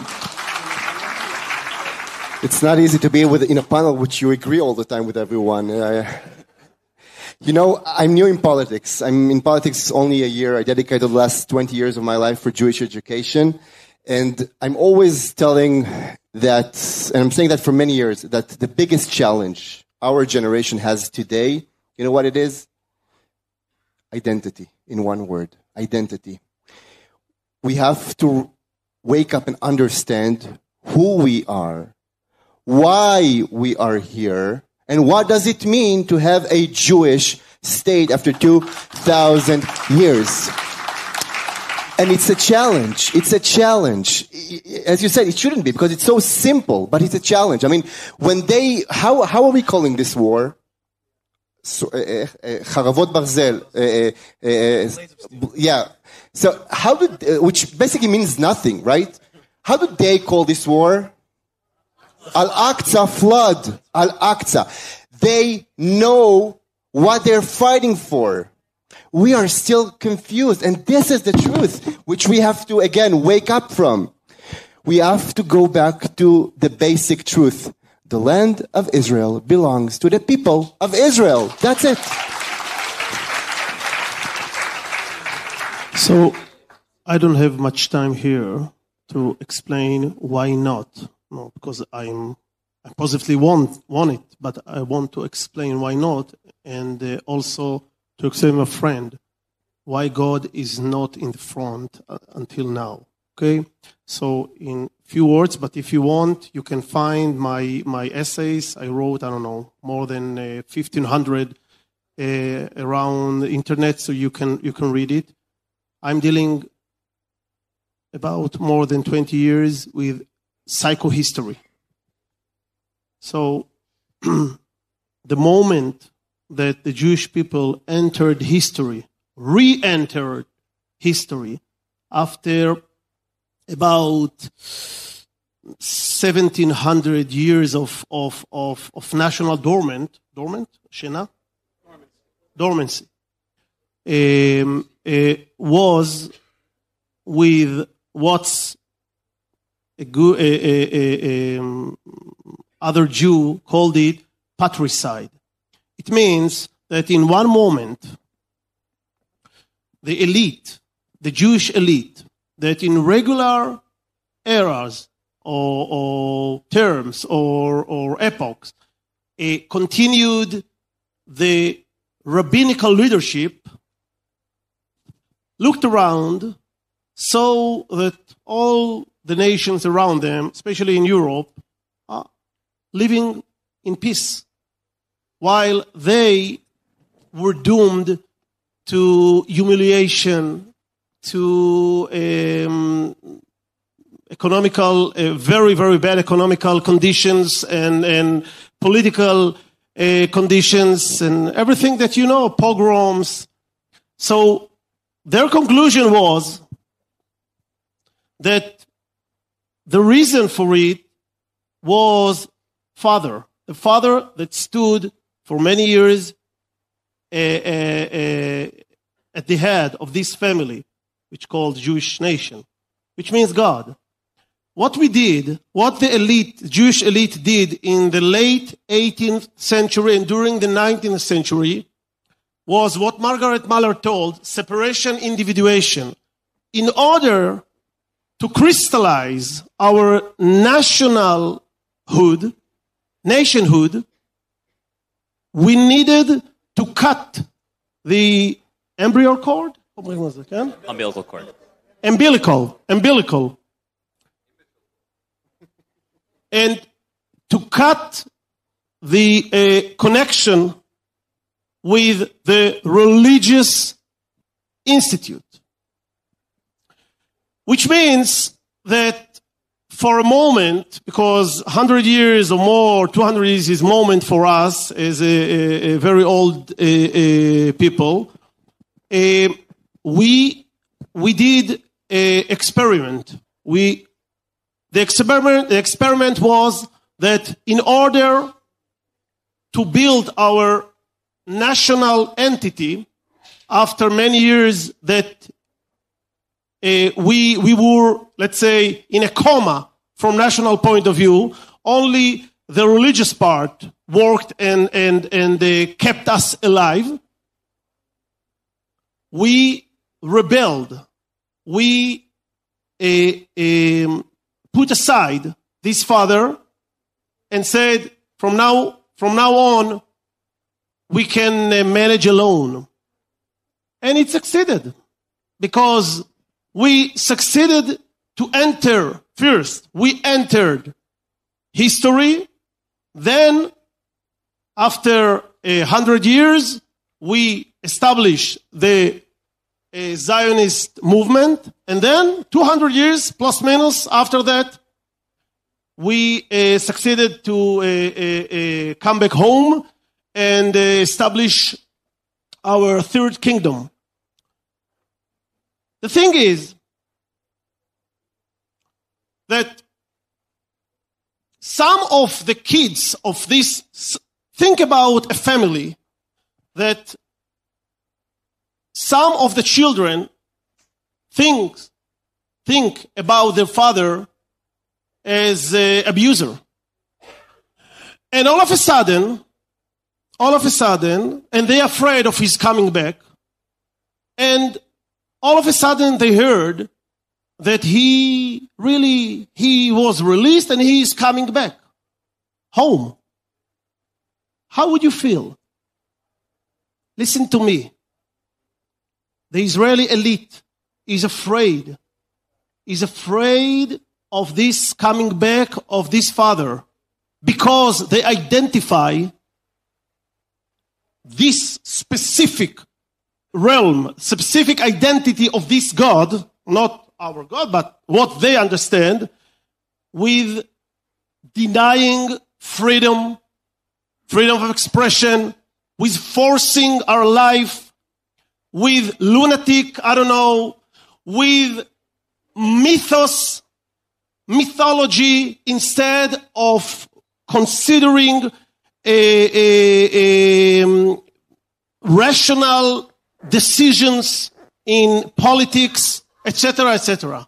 It's not easy to be with, in a panel which you agree all the time with everyone. Uh, You know, I'm new in politics. I'm in politics only a year. I dedicated the last twenty years of my life for Jewish education. And I'm always telling that, and I'm saying that for many years, that the biggest challenge our generation has today, you know what it is? Identity, in one word. Identity. We have to wake up and understand who we are, why we are here, and what does it mean to have a Jewish state after two thousand years? And it's a challenge. It's a challenge. As you said, it shouldn't be because it's so simple, but it's a challenge. I mean, when they, how, how are we calling this war? Charavot Barzel. Yeah. So how did, uh, which basically means nothing, right? How do they call this war? Al-Aqsa flood. Al-Aqsa. They know what they're fighting for. We are still confused. And this is the truth, which we have to, again, wake up from. We have to go back to the basic truth. The land of Israel belongs to the people of Israel. That's it. So, I don't have much time here to explain why not. No, because I'm, I positively want, want it, but I want to explain why not, and uh, also to explain to a friend why God is not in the front uh, until now. Okay? So, in few words, but if you want, you can find my, my essays. I wrote, I don't know, more than uh, fifteen hundred uh, around the internet, so you can, you can read it. I'm dealing about more than twenty years with psychohistory. So the moment that the Jewish people entered history, re-entered history, after about seventeen hundred years of, of, of, of national dormant, dormant, Shena? Dormancy. Dormancy. Um, uh, was with what's a good, a, a, a, um, other Jew called it patricide. It means that in one moment, the elite, the Jewish elite, that in regular eras or, or terms or, or epochs, uh, continued the rabbinical leadership, looked around, saw that all the nations around them, especially in Europe, are living in peace, while they were doomed to humiliation, to um, economical, uh, very, very bad economical conditions and, and political uh, conditions and everything that you know, pogroms. So their conclusion was that the reason for it was father, the father that stood for many years uh, uh, uh, at the head of this family, which called Jewish nation, which means God. What we did, what the elite, Jewish elite did in the late eighteenth century and during the nineteenth century was what Margaret Muller told, separation, individuation. In order to crystallize our nationalhood, nationhood, we needed to cut the embryo cord, umbilical cord, umbilical, umbilical, and to cut the uh, connection with the religious institute. Which means that for a moment, because one hundred years or more, two hundred years is moment for us as a, a, a very old uh, uh, people, uh, we we did an experiment. We the experiment the experiment was that in order to build our national entity, after many years that Uh, we we were, let's say, in a coma from national point of view. Only the religious part worked and and and uh, kept us alive. We rebelled. We uh, um, put aside this father and said, from now from now on, we can uh, manage alone, and it succeeded because we succeeded to enter first. We entered history. Then, after a hundred years, we established the uh, Zionist movement. And then, two hundred years plus minus after that, we uh, succeeded to uh, uh, uh, come back home and uh, establish our third kingdom. The thing is that some of the kids of this, think about a family that some of the children think, think about their father as an abuser. And all of a sudden, all of a sudden, and they're afraid of his coming back, and all of a sudden they heard that he really, he was released and he is coming back home. How would you feel? Listen to me. The Israeli elite is afraid, is afraid of this coming back of this father because they identify this specific realm, specific identity of this God, not our God, but what they understand, with denying freedom, freedom of expression, with forcing our life, with lunatic, I don't know, with mythos, mythology, instead of considering a, a, a rational decisions in politics, et cetera, et cetera.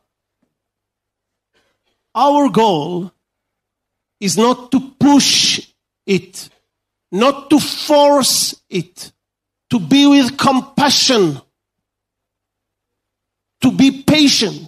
Our goal is not to push it, not to force it, to be with compassion, to be patient.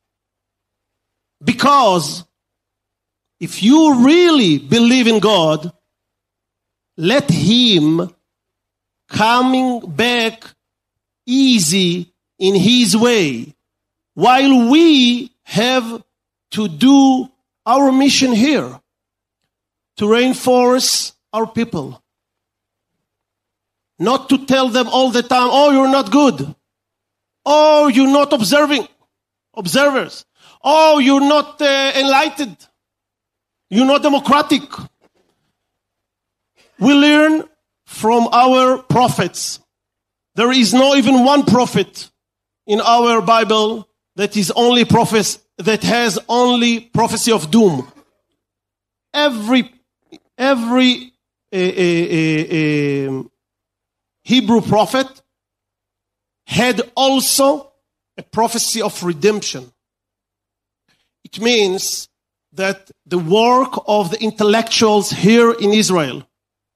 Because if you really believe in God, let Him coming back easy in His way, while we have to do our mission here, to reinforce our people. Not to tell them all the time, oh, you're not good. Oh, you're not observing, observers. Oh, you're not uh, enlightened. You're not democratic. We learn from our prophets. There is not even one prophet in our Bible that is only prophes- that has only prophecy of doom. Every every uh, uh, uh, Hebrew prophet had also a prophecy of redemption. It means that the work of the intellectuals here in Israel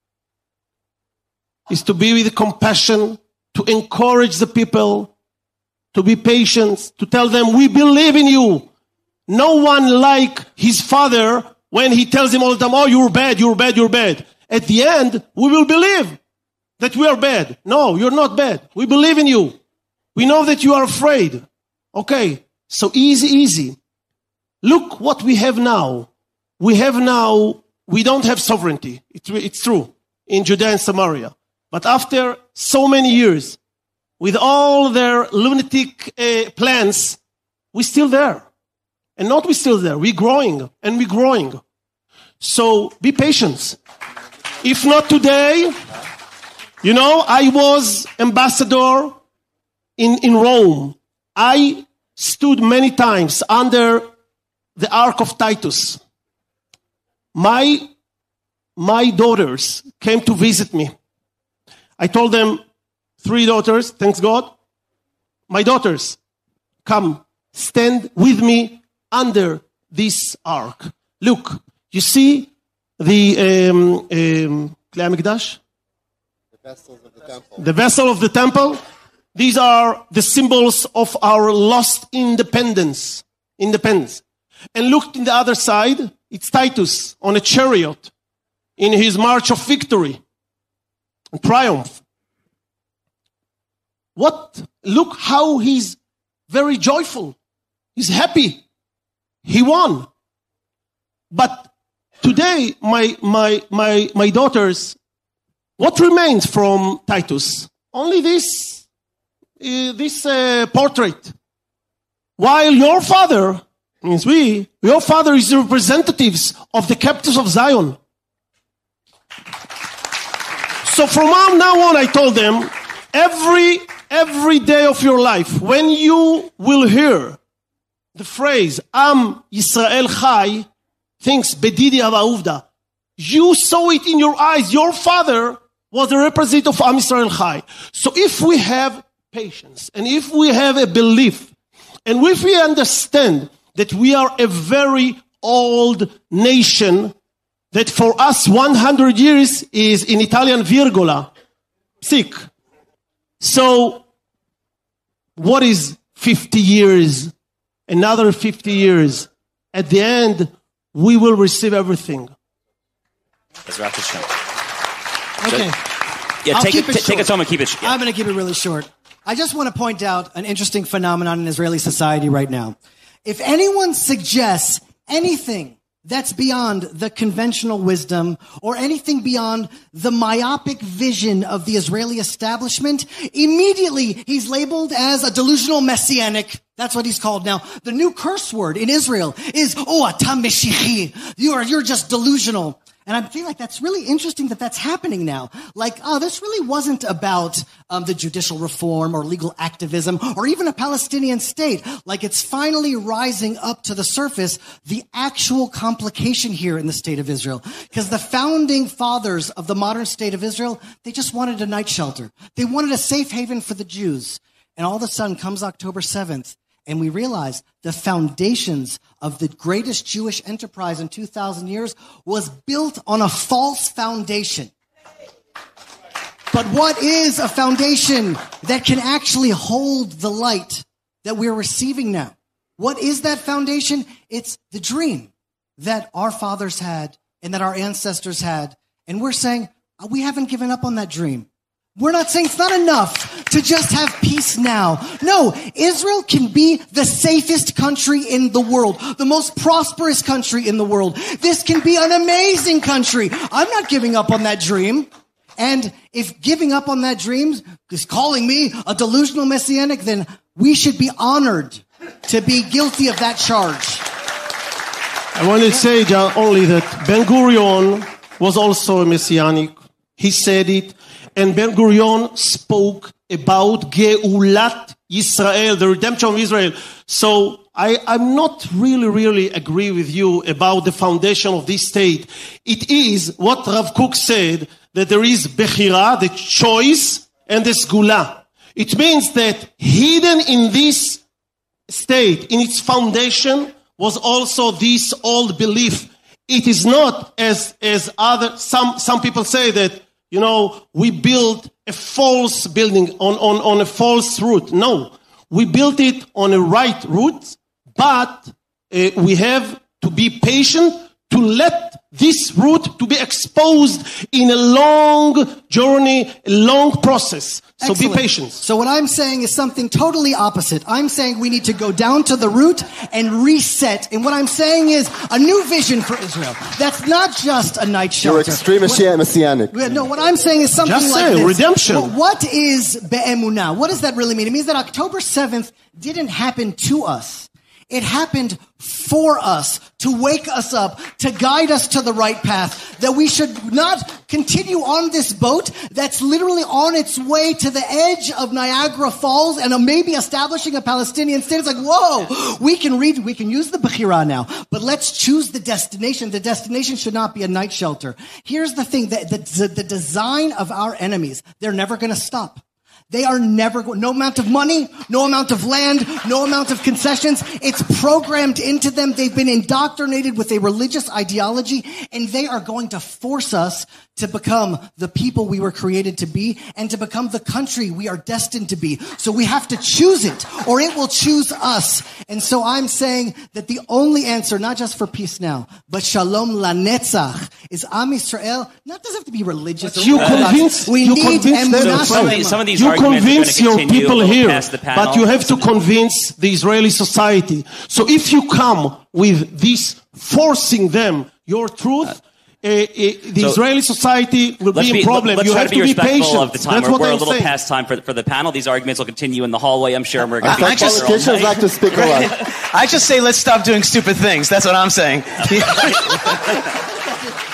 is to be with compassion, to encourage the people, to be patient, to tell them, we believe in you. No one like his father when he tells him all the time, oh, you're bad, you're bad, you're bad. At the end, we will believe that we are bad. No, you're not bad. We believe in you. We know that you are afraid. Okay, so easy, easy. Look what we have now. We have now, we don't have sovereignty. It's, it's true, in Judea and Samaria. But after so many years, with all their lunatic uh, plans, we're still there. And not we're still there, we're growing, and we're growing. So be patient. If not today, you know, I was ambassador in, in Rome. I stood many times under the Ark of Titus. My, my daughters came to visit me. I told them, three daughters, thanks God. My daughters, come, stand with me under this ark. Look, you see the um, um, Klei HaMikdash? The vessels of the temple. The vessel of the temple. These are the symbols of our lost independence. Independence. And look in the other side, it's Titus on a chariot in his march of victory and triumph. What? Look how he's very joyful. He's happy. He won. But today, my, my, my, my daughters, what remains from Titus? Only this, uh, this uh, portrait. While your father, means we, your father is the representatives of the captives of Zion. So from now on, I told them, every, every day of your life, when you will hear the phrase, Am Yisrael Chai, thinks Bedidi Hava Uvda, you saw it in your eyes. Your father was the representative of Am Yisrael Chai. So if we have patience, and if we have a belief, and if we understand that we are a very old nation, that for us one hundred years is in Italian virgola, sick. So what is fifty years? Another fifty years. At the end, we will receive everything. Ezrat Hashem. Okay. Yeah, I'll take keep it, it t- take short. us home and keep it. Yeah. I'm going to keep it really short. I just want to point out an interesting phenomenon in Israeli society right now. If anyone suggests anything that's beyond the conventional wisdom or anything beyond the myopic vision of the Israeli establishment, immediately he's labeled as a delusional messianic. That's what he's called now. The new curse word in Israel is, oh, atam meshichi. You're, you're just delusional. And I feel like that's really interesting that that's happening now. Like, oh, this really wasn't about um, the judicial reform or legal activism or even a Palestinian state. Like, it's finally rising up to the surface, the actual complication here in the state of Israel. Because the founding fathers of the modern state of Israel, they just wanted a night shelter. They wanted a safe haven for the Jews. And all of a sudden comes October seventh. And we realize the foundations of the greatest Jewish enterprise in two thousand years was built on a false foundation. But what is a foundation that can actually hold the light that we're receiving now? What is that foundation? It's the dream that our fathers had and that our ancestors had. And we're saying, we haven't given up on that dream. We're not saying it's not enough to just have peace now. No, Israel can be the safest country in the world, the most prosperous country in the world. This can be an amazing country. I'm not giving up on that dream. And if giving up on that dream is calling me a delusional messianic, then we should be honored to be guilty of that charge. I want to say only that Ben Gurion was also a messianic. He said it. And Ben Gurion spoke about Geulat Yisrael, the redemption of Israel. So I, I'm not really, really agree with you about the foundation of this state. It is what Rav Kook said, that there is Bechira, the choice, and the Sgula. It means that hidden in this state, in its foundation, was also this old belief. It is not as, as other, some, some people say that, you know, we built a false building on, on, on a false route. No, we built it on a right route, but uh, we have to be patient to let this route to be exposed in a long journey, a long process. So Excellent. Be patient. So what I'm saying is something totally opposite. I'm saying we need to go down to the root and reset. And what I'm saying is a new vision for Israel. That's not just a night shelter. You're extreme what, messianic. No, what I'm saying is something Just like say, this. redemption. Well, what is be'emunah? What does that really mean? It means that October seventh didn't happen to us. It happened for us, to wake us up, to guide us to the right path, that we should not continue on this boat that's literally on its way to the edge of Niagara Falls and maybe establishing a Palestinian state. It's like, whoa, we can read, we can use the Bechira now, but let's choose the destination. The destination should not be a night shelter. Here's the thing, the, the, the design of our enemies, they're never going to stop. They are never going, no amount of money, no amount of land, no amount of concessions. It's programmed into them. They've been indoctrinated with a religious ideology, and they are going to force us to become the people we were created to be and to become the country we are destined to be. So we have to choose it, or it will choose us. And so I'm saying that the only answer, not just for peace now, but shalom lanetzach, is Am Yisrael. Not doesn't have to be religious. Or You Orthodox. convince, we you need convince them. emunah Some of shalema. these, some of these You arguments convince are your going to continue people a little here, past the panel. but you have to convince the Israeli society. So if you come with this, forcing them your truth, uh, uh, the So, Israeli society will Let's be be, in problem. let's You try have to be to be respectful patient. of the time. That's We're, what we're a I'm little saying. past time for, for the panel. These arguments will continue in the hallway, I'm sure. And we're going to be I here all Politicians night. like to speak a lot. I just say let's stop doing stupid things. That's what I'm saying.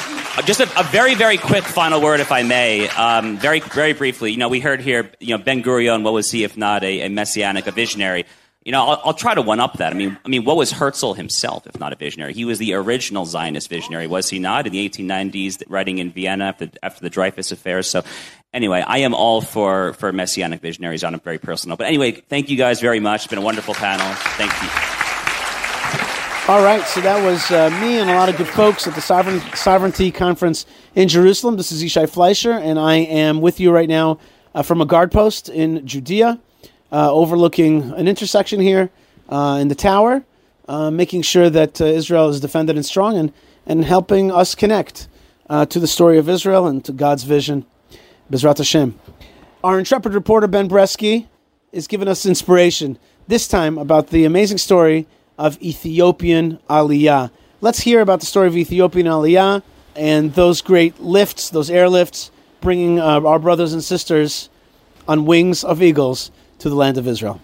just a, a very, very quick final word, if I may. Um, very, very briefly, you know, we heard here, you know, Ben Gurion, what was he if not a, a messianic, a visionary? You know, I'll, I'll try to one-up that. I mean, I mean, what was Herzl himself, if not a visionary? He was the original Zionist visionary, was he not? In the eighteen nineties, writing in Vienna after, after the Dreyfus affair. So, anyway, I am all for, for messianic visionaries on a very personal. But anyway, thank you guys very much. It's been a wonderful panel. Thank you. All right, so that was uh, me and a lot of good folks at the Sovereign, Sovereignty Conference in Jerusalem. This is Yishai Fleischer, and I am with you right now uh, from a guard post in Judea, uh, overlooking an intersection here uh, in the tower, uh, making sure that uh, Israel is defended and strong, and, and helping us connect uh, to the story of Israel and to God's vision, B'ezrat Hashem. Our intrepid reporter, Ben Bresky, is giving us inspiration, this time about the amazing story of Ethiopian Aliyah. Let's hear about the story of Ethiopian Aliyah and those great lifts, those airlifts, bringing uh, our brothers and sisters on wings of eagles to the land of Israel.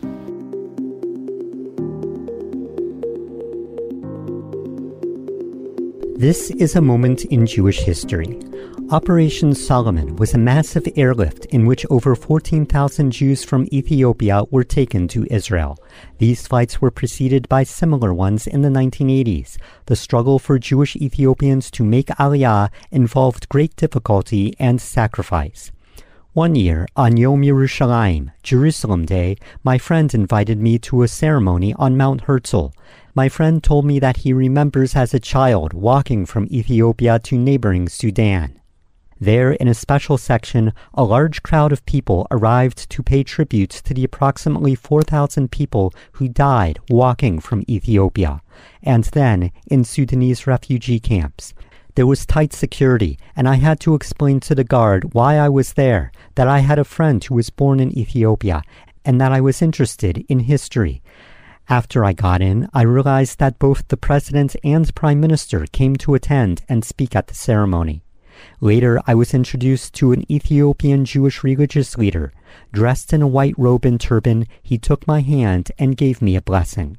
This is a moment in Jewish history. Operation Solomon was a massive airlift in which over fourteen thousand Jews from Ethiopia were taken to Israel. These flights were preceded by similar ones in the nineteen eighties. The struggle for Jewish Ethiopians to make Aliyah involved great difficulty and sacrifice. One year, on Yom Yerushalayim, Jerusalem Day, my friend invited me to a ceremony on Mount Herzl. My friend told me that he remembers as a child walking from Ethiopia to neighboring Sudan. There, in a special section, a large crowd of people arrived to pay tribute to the approximately four thousand people who died walking from Ethiopia, and then in Sudanese refugee camps. There was tight security, and I had to explain to the guard why I was there, that I had a friend who was born in Ethiopia, and that I was interested in history. After I got in, I realized that both the president and prime minister came to attend and speak at the ceremony. Later, I was introduced to an Ethiopian Jewish religious leader. Dressed in a white robe and turban, he took my hand and gave me a blessing.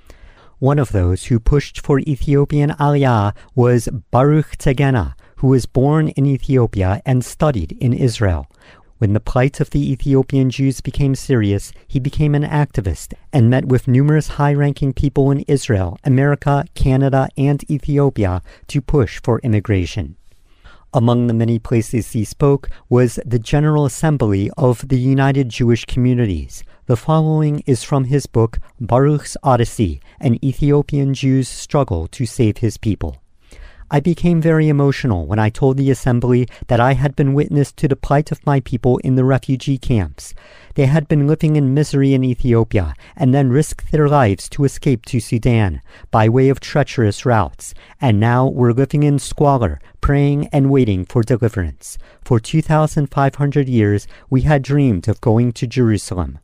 One of those who pushed for Ethiopian Aliyah was Baruch Tegena, who was born in Ethiopia and studied in Israel. When the plight of the Ethiopian Jews became serious, he became an activist and met with numerous high-ranking people in Israel, America, Canada, and Ethiopia to push for immigration. Among the many places he spoke was the General Assembly of the United Jewish Communities. The following is from his book, Baruch's Odyssey, an Ethiopian Jew's struggle to save his people. I became very emotional when I told the assembly that I had been witness to the plight of my people in the refugee camps. They had been living in misery in Ethiopia and then risked their lives to escape to Sudan by way of treacherous routes, and now were living in squalor, praying and waiting for deliverance. For two thousand five hundred years, we had dreamed of going to Jerusalem.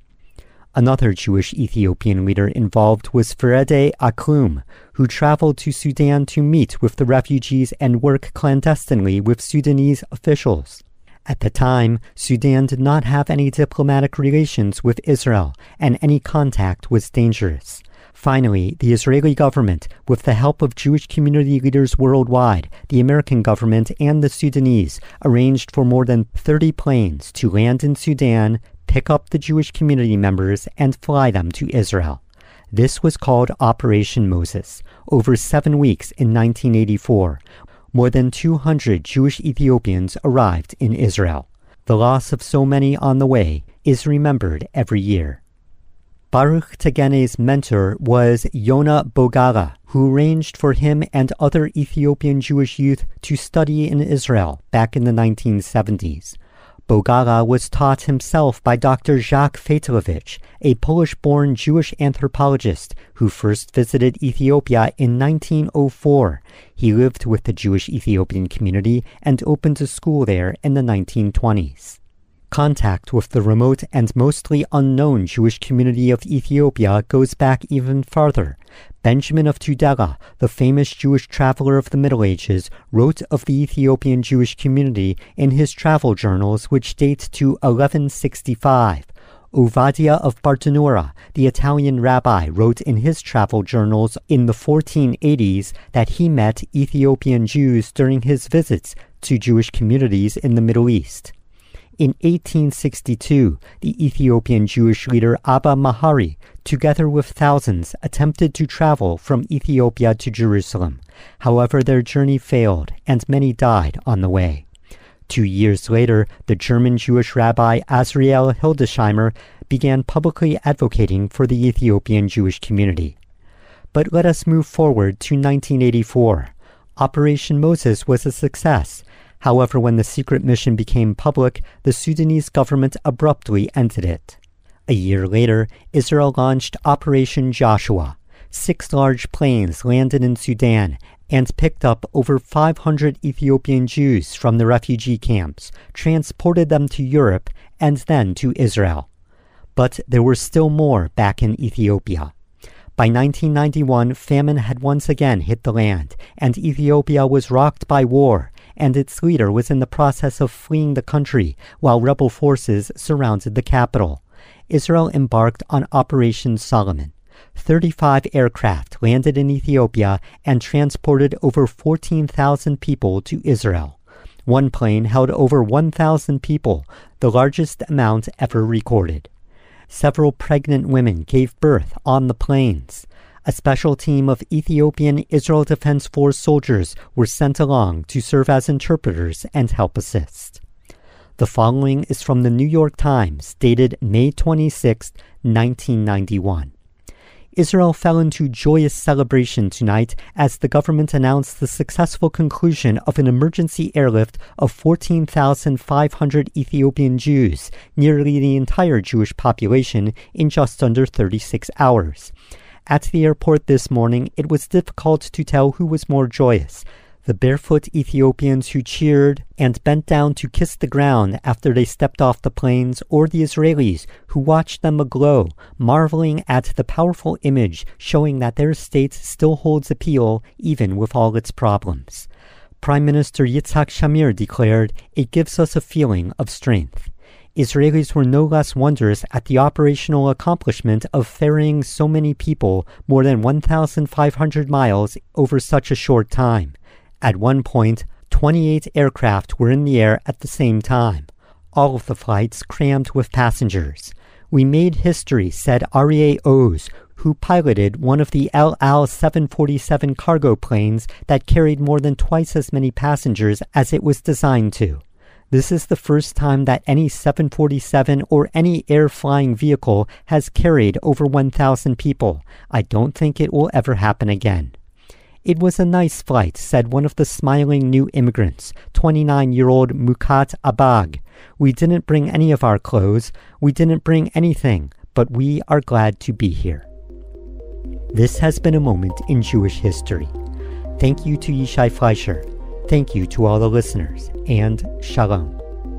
Another Jewish Ethiopian leader involved was Ferede Aklum, who traveled to Sudan to meet with the refugees and work clandestinely with Sudanese officials. At the time, Sudan did not have any diplomatic relations with Israel, and any contact was dangerous. Finally, the Israeli government, with the help of Jewish community leaders worldwide, the American government, and the Sudanese, arranged for more than thirty planes to land in Sudan, pick up the Jewish community members, and fly them to Israel. This was called Operation Moses. Over seven weeks in nineteen eighty-four, more than two hundred Jewish Ethiopians arrived in Israel. The loss of so many on the way is remembered every year. Baruch Tegene's mentor was Yona Bogala, who arranged for him and other Ethiopian Jewish youth to study in Israel back in the nineteen seventies. Bogala was taught himself by Doctor Jacques Fetelovich, a Polish-born Jewish anthropologist who first visited Ethiopia in nineteen oh four. He lived with the Jewish Ethiopian community and opened a school there in the nineteen twenties. Contact with the remote and mostly unknown Jewish community of Ethiopia goes back even farther. Benjamin of Tudela, the famous Jewish traveler of the Middle Ages, wrote of the Ethiopian Jewish community in his travel journals, which date to eleven sixty-five. Ovadia of Bartanura, the Italian rabbi, wrote in his travel journals in the fourteen eighties that he met Ethiopian Jews during his visits to Jewish communities in the Middle East. In eighteen sixty-two, the Ethiopian Jewish leader Abba Mahari, together with thousands, attempted to travel from Ethiopia to Jerusalem. However, their journey failed, and many died on the way. Two years later, the German Jewish rabbi Azriel Hildesheimer began publicly advocating for the Ethiopian Jewish community. But let us move forward to nineteen eighty-four. Operation Moses was a success. However, when the secret mission became public, the Sudanese government abruptly ended it. A year later, Israel launched Operation Joshua. Six large planes landed in Sudan and picked up over five hundred Ethiopian Jews from the refugee camps, transported them to Europe, and then to Israel. But there were still more back in Ethiopia. By nineteen ninety-one, famine had once again hit the land, and Ethiopia was rocked by war, and its leader was in the process of fleeing the country while rebel forces surrounded the capital. Israel embarked on Operation Solomon. thirty-five aircraft landed in Ethiopia and transported over fourteen thousand people to Israel. One plane held over one thousand people, the largest amount ever recorded. Several pregnant women gave birth on the planes. A special team of Ethiopian Israel Defense Force soldiers were sent along to serve as interpreters and help assist. The following is from the New York Times, dated May twenty-sixth, nineteen ninety-one. Israel fell into joyous celebration tonight as the government announced the successful conclusion of an emergency airlift of fourteen thousand five hundred Ethiopian Jews, nearly the entire Jewish population, in just under thirty-six hours. At the airport this morning, it was difficult to tell who was more joyous, the barefoot Ethiopians who cheered and bent down to kiss the ground after they stepped off the planes, or the Israelis who watched them aglow, marveling at the powerful image showing that their state still holds appeal even with all its problems. Prime Minister Yitzhak Shamir declared, "It gives us a feeling of strength." Israelis were no less wondrous at the operational accomplishment of ferrying so many people more than one thousand five hundred miles over such a short time. At one point, twenty-eight aircraft were in the air at the same time, all of the flights crammed with passengers. "We made history," said Aryeh Oz, who piloted one of the El Al seven forty-seven cargo planes that carried more than twice as many passengers as it was designed to. This is the first time that any seven forty-seven or any air-flying vehicle has carried over one thousand people. I don't think it will ever happen again. "It was a nice flight," said one of the smiling new immigrants, twenty-nine-year-old Mukat Abag. "We didn't bring any of our clothes. We didn't bring anything, but we are glad to be here." This has been a moment in Jewish history. Thank you to Yishai Fleischer. Thank you to all the listeners, and Shalom.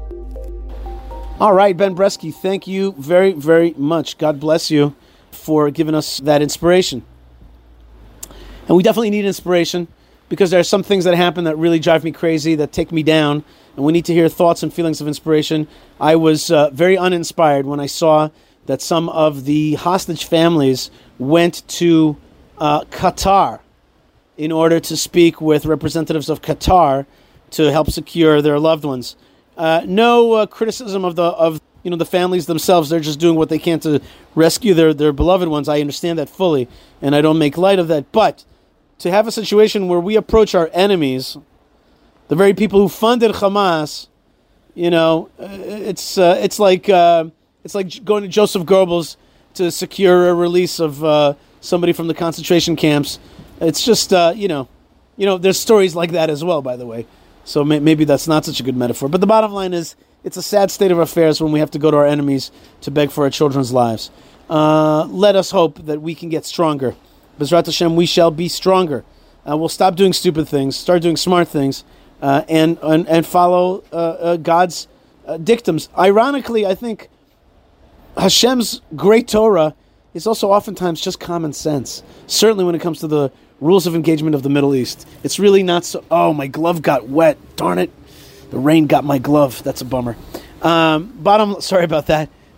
All right, Ben Bresky, thank you very, very much. God bless you for giving us that inspiration. And we definitely need inspiration because there are some things that happen that really drive me crazy, that take me down, and we need to hear thoughts and feelings of inspiration. I was uh, very uninspired when I saw that some of the hostage families went to uh, Qatar in order to speak with representatives of Qatar to help secure their loved ones. Uh, no uh, criticism of the of you know the families themselves. They're just doing what they can to rescue their, their beloved ones. I understand that fully, and I don't make light of that. But to have a situation where we approach our enemies, the very people who funded Hamas, you know, it's uh, it's like uh, it's like going to Joseph Goebbels to secure a release of uh, somebody from the concentration camps. It's just, uh, you know, you know. There's stories like that as well, by the way. So may- maybe that's not such a good metaphor. But the bottom line is, it's a sad state of affairs when we have to go to our enemies to beg for our children's lives. Uh, let us hope that we can get stronger. B'ezrat Hashem, we shall be stronger. Uh, we'll stop doing stupid things, start doing smart things, uh, and, and and follow uh, uh, God's uh, dictums. Ironically, I think Hashem's great Torah is also oftentimes just common sense. Certainly when it comes to the rules of engagement of the Middle East. It's really not so, oh, my glove got wet. Darn it. The rain got my glove. That's a bummer. Um, bottom, sorry about that.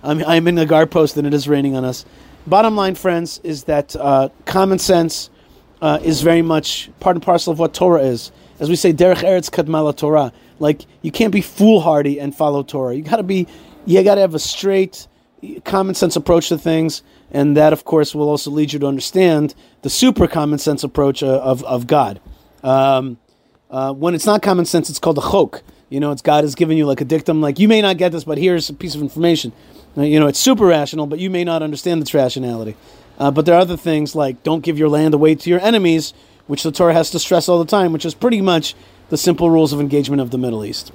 I'm, I'm in the guard post and it is raining on us. Bottom line, friends, is that uh, common sense uh, is very much part and parcel of what Torah is. As we say, derech eretz kadma Torah. Like, you can't be foolhardy and follow Torah. You gotta be, you gotta have a straight, common sense approach to things, and that, of course, will also lead you to understand the super common sense approach uh, of of God. Um, uh, when it's not common sense, it's called a chok. You know, it's God has given you like a dictum, like, you may not get this, but here's a piece of information. Uh, you know, it's super rational, but you may not understand its rationality. Uh, but there are other things like don't give your land away to your enemies, which the Torah has to stress all the time, which is pretty much the simple rules of engagement of the Middle East.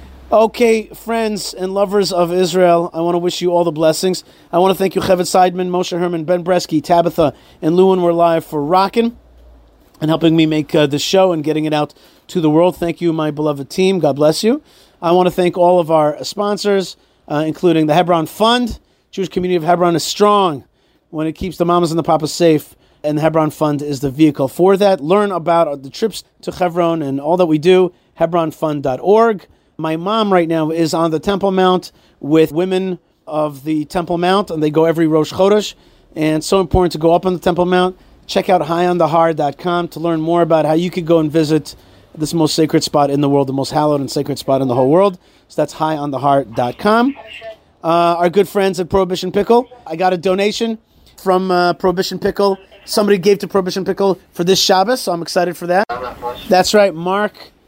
Okay, friends and lovers of Israel, I want to wish you all the blessings. I want to thank you, Chevet Seidman, Moshe Herman, Ben Bresky, Tabitha, and Lewin were live for rocking and helping me make uh, the show and getting it out to the world. Thank you, my beloved team. God bless you. I want to thank all of our sponsors, uh, including the Hebron Fund. Jewish community of Hebron is strong when it keeps the mamas and the papas safe, and the Hebron Fund is the vehicle for that. Learn about the trips to Hebron and all that we do, hebron fund dot org. My mom right now is on the Temple Mount with women of the Temple Mount, and they go every Rosh Chodesh, and it's so important to go up on the Temple Mount. Check out high on the har dot com to learn more about how you could go and visit this most sacred spot in the world, the most hallowed and sacred spot in the whole world. So that's high on the har dot com. Uh, our good friends at Prohibition Pickle. I got a donation from uh, Prohibition Pickle. Somebody gave to Prohibition Pickle for this Shabbos, so I'm excited for that. That's right, Mark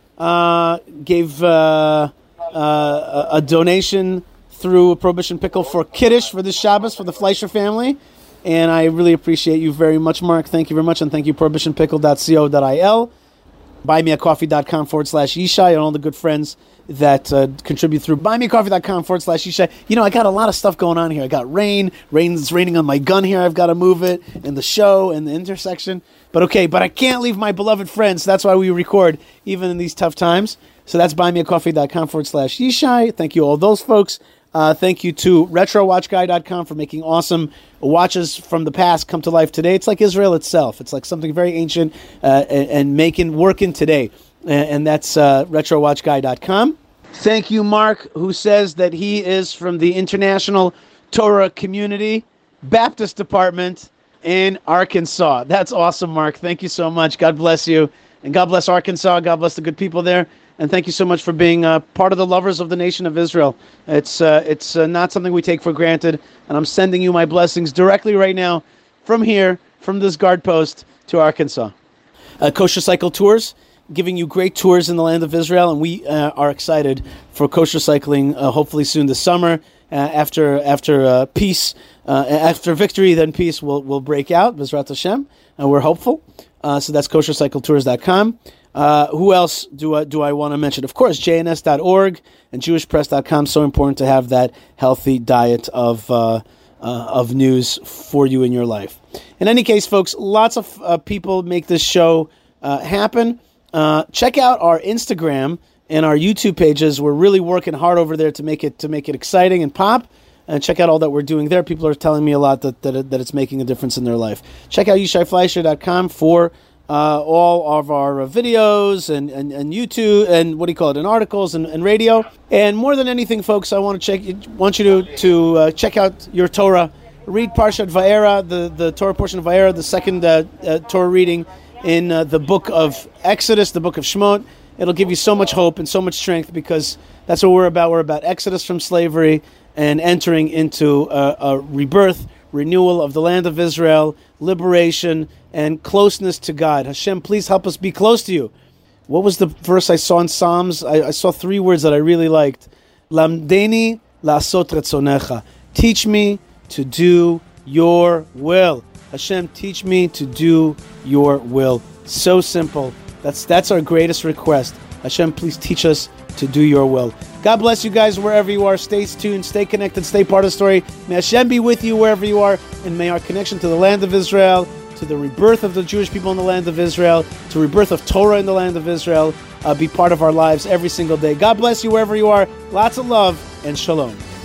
uh, gave uh, uh, a donation through Prohibition Pickle for Kiddush for this Shabbos for the Fleischer family, and I really appreciate you very much, Mark. Thank you very much, and thank you, prohibition pickle dot co dot il, buymeacoffee.com forward slash Yishai, and all the good friends that uh, contribute through buymeacoffee.com forward slash Yishai. You know, I got a lot of stuff going on here. I got rain. Rain's raining on my gun here. I've got to move it, and the show, and the intersection. But okay, but I can't leave my beloved friends. So that's why we record, even in these tough times. So that's buymeacoffee.com forward slash Yishai. Thank you, all those folks. Uh, thank you to retro watch guy dot com for making awesome watches from the past come to life today. It's like Israel itself. It's like something very ancient uh, and, and making, working today. And that's uh, retro watch guy dot com. Thank you, Mark, who says that he is from the International Torah Community Baptist Department in Arkansas. That's awesome, Mark. Thank you so much. God bless you. And God bless Arkansas. God bless the good people there. And thank you so much for being uh, part of the lovers of the nation of Israel. It's uh, it's uh, not something we take for granted. And I'm sending you my blessings directly right now from here, from this guard post to Arkansas. Uh, Kosher Cycle Tours, giving you great tours in the land of Israel. And we uh, are excited for kosher cycling, uh, hopefully soon this summer. Uh, after after uh, peace, uh, after victory, then peace will, will break out, B'ezrat Hashem. And we're hopeful. Uh, so that's kosher cycle tours dot com. Uh, who else do I, do I want to mention? Of course, J N S dot org and Jewish Press dot com. So important to have that healthy diet of uh, uh, of news for you in your life. In any case, folks, lots of uh, people make this show uh, happen. Uh, check out our Instagram and our YouTube pages. We're really working hard over there to make it to make it exciting and pop. And check out all that we're doing there. People are telling me a lot that that, that it's making a difference in their life. Check out yishai fleischer dot com for Uh, all of our uh, videos and, and, and YouTube and what do you call it, and articles and, and radio. And more than anything, folks, I want to check, want you to to uh, check out your Torah. Read Parshat Vayera, the, the Torah portion of Vayera, the second uh, uh, Torah reading in uh, the book of Exodus, the book of Shemot. It'll give you so much hope and so much strength because that's what we're about. We're about Exodus from slavery and entering into a, a rebirth, renewal of the land of Israel, liberation, and closeness to God. Hashem, please help us be close to you. What was the verse I saw in Psalms? I, I saw three words that I really liked. Lamdeni la'asot retzonecha. Teach me to do your will. Hashem, teach me to do your will. So simple. That's that's our greatest request. Hashem, please teach us to do your will. God bless you guys wherever you are. Stay tuned, stay connected, stay part of the story. May Hashem be with you wherever you are, and may our connection to the land of Israel, to the rebirth of the Jewish people in the land of Israel, to rebirth of Torah in the land of Israel, uh, be part of our lives every single day. God bless you wherever you are. Lots of love and shalom.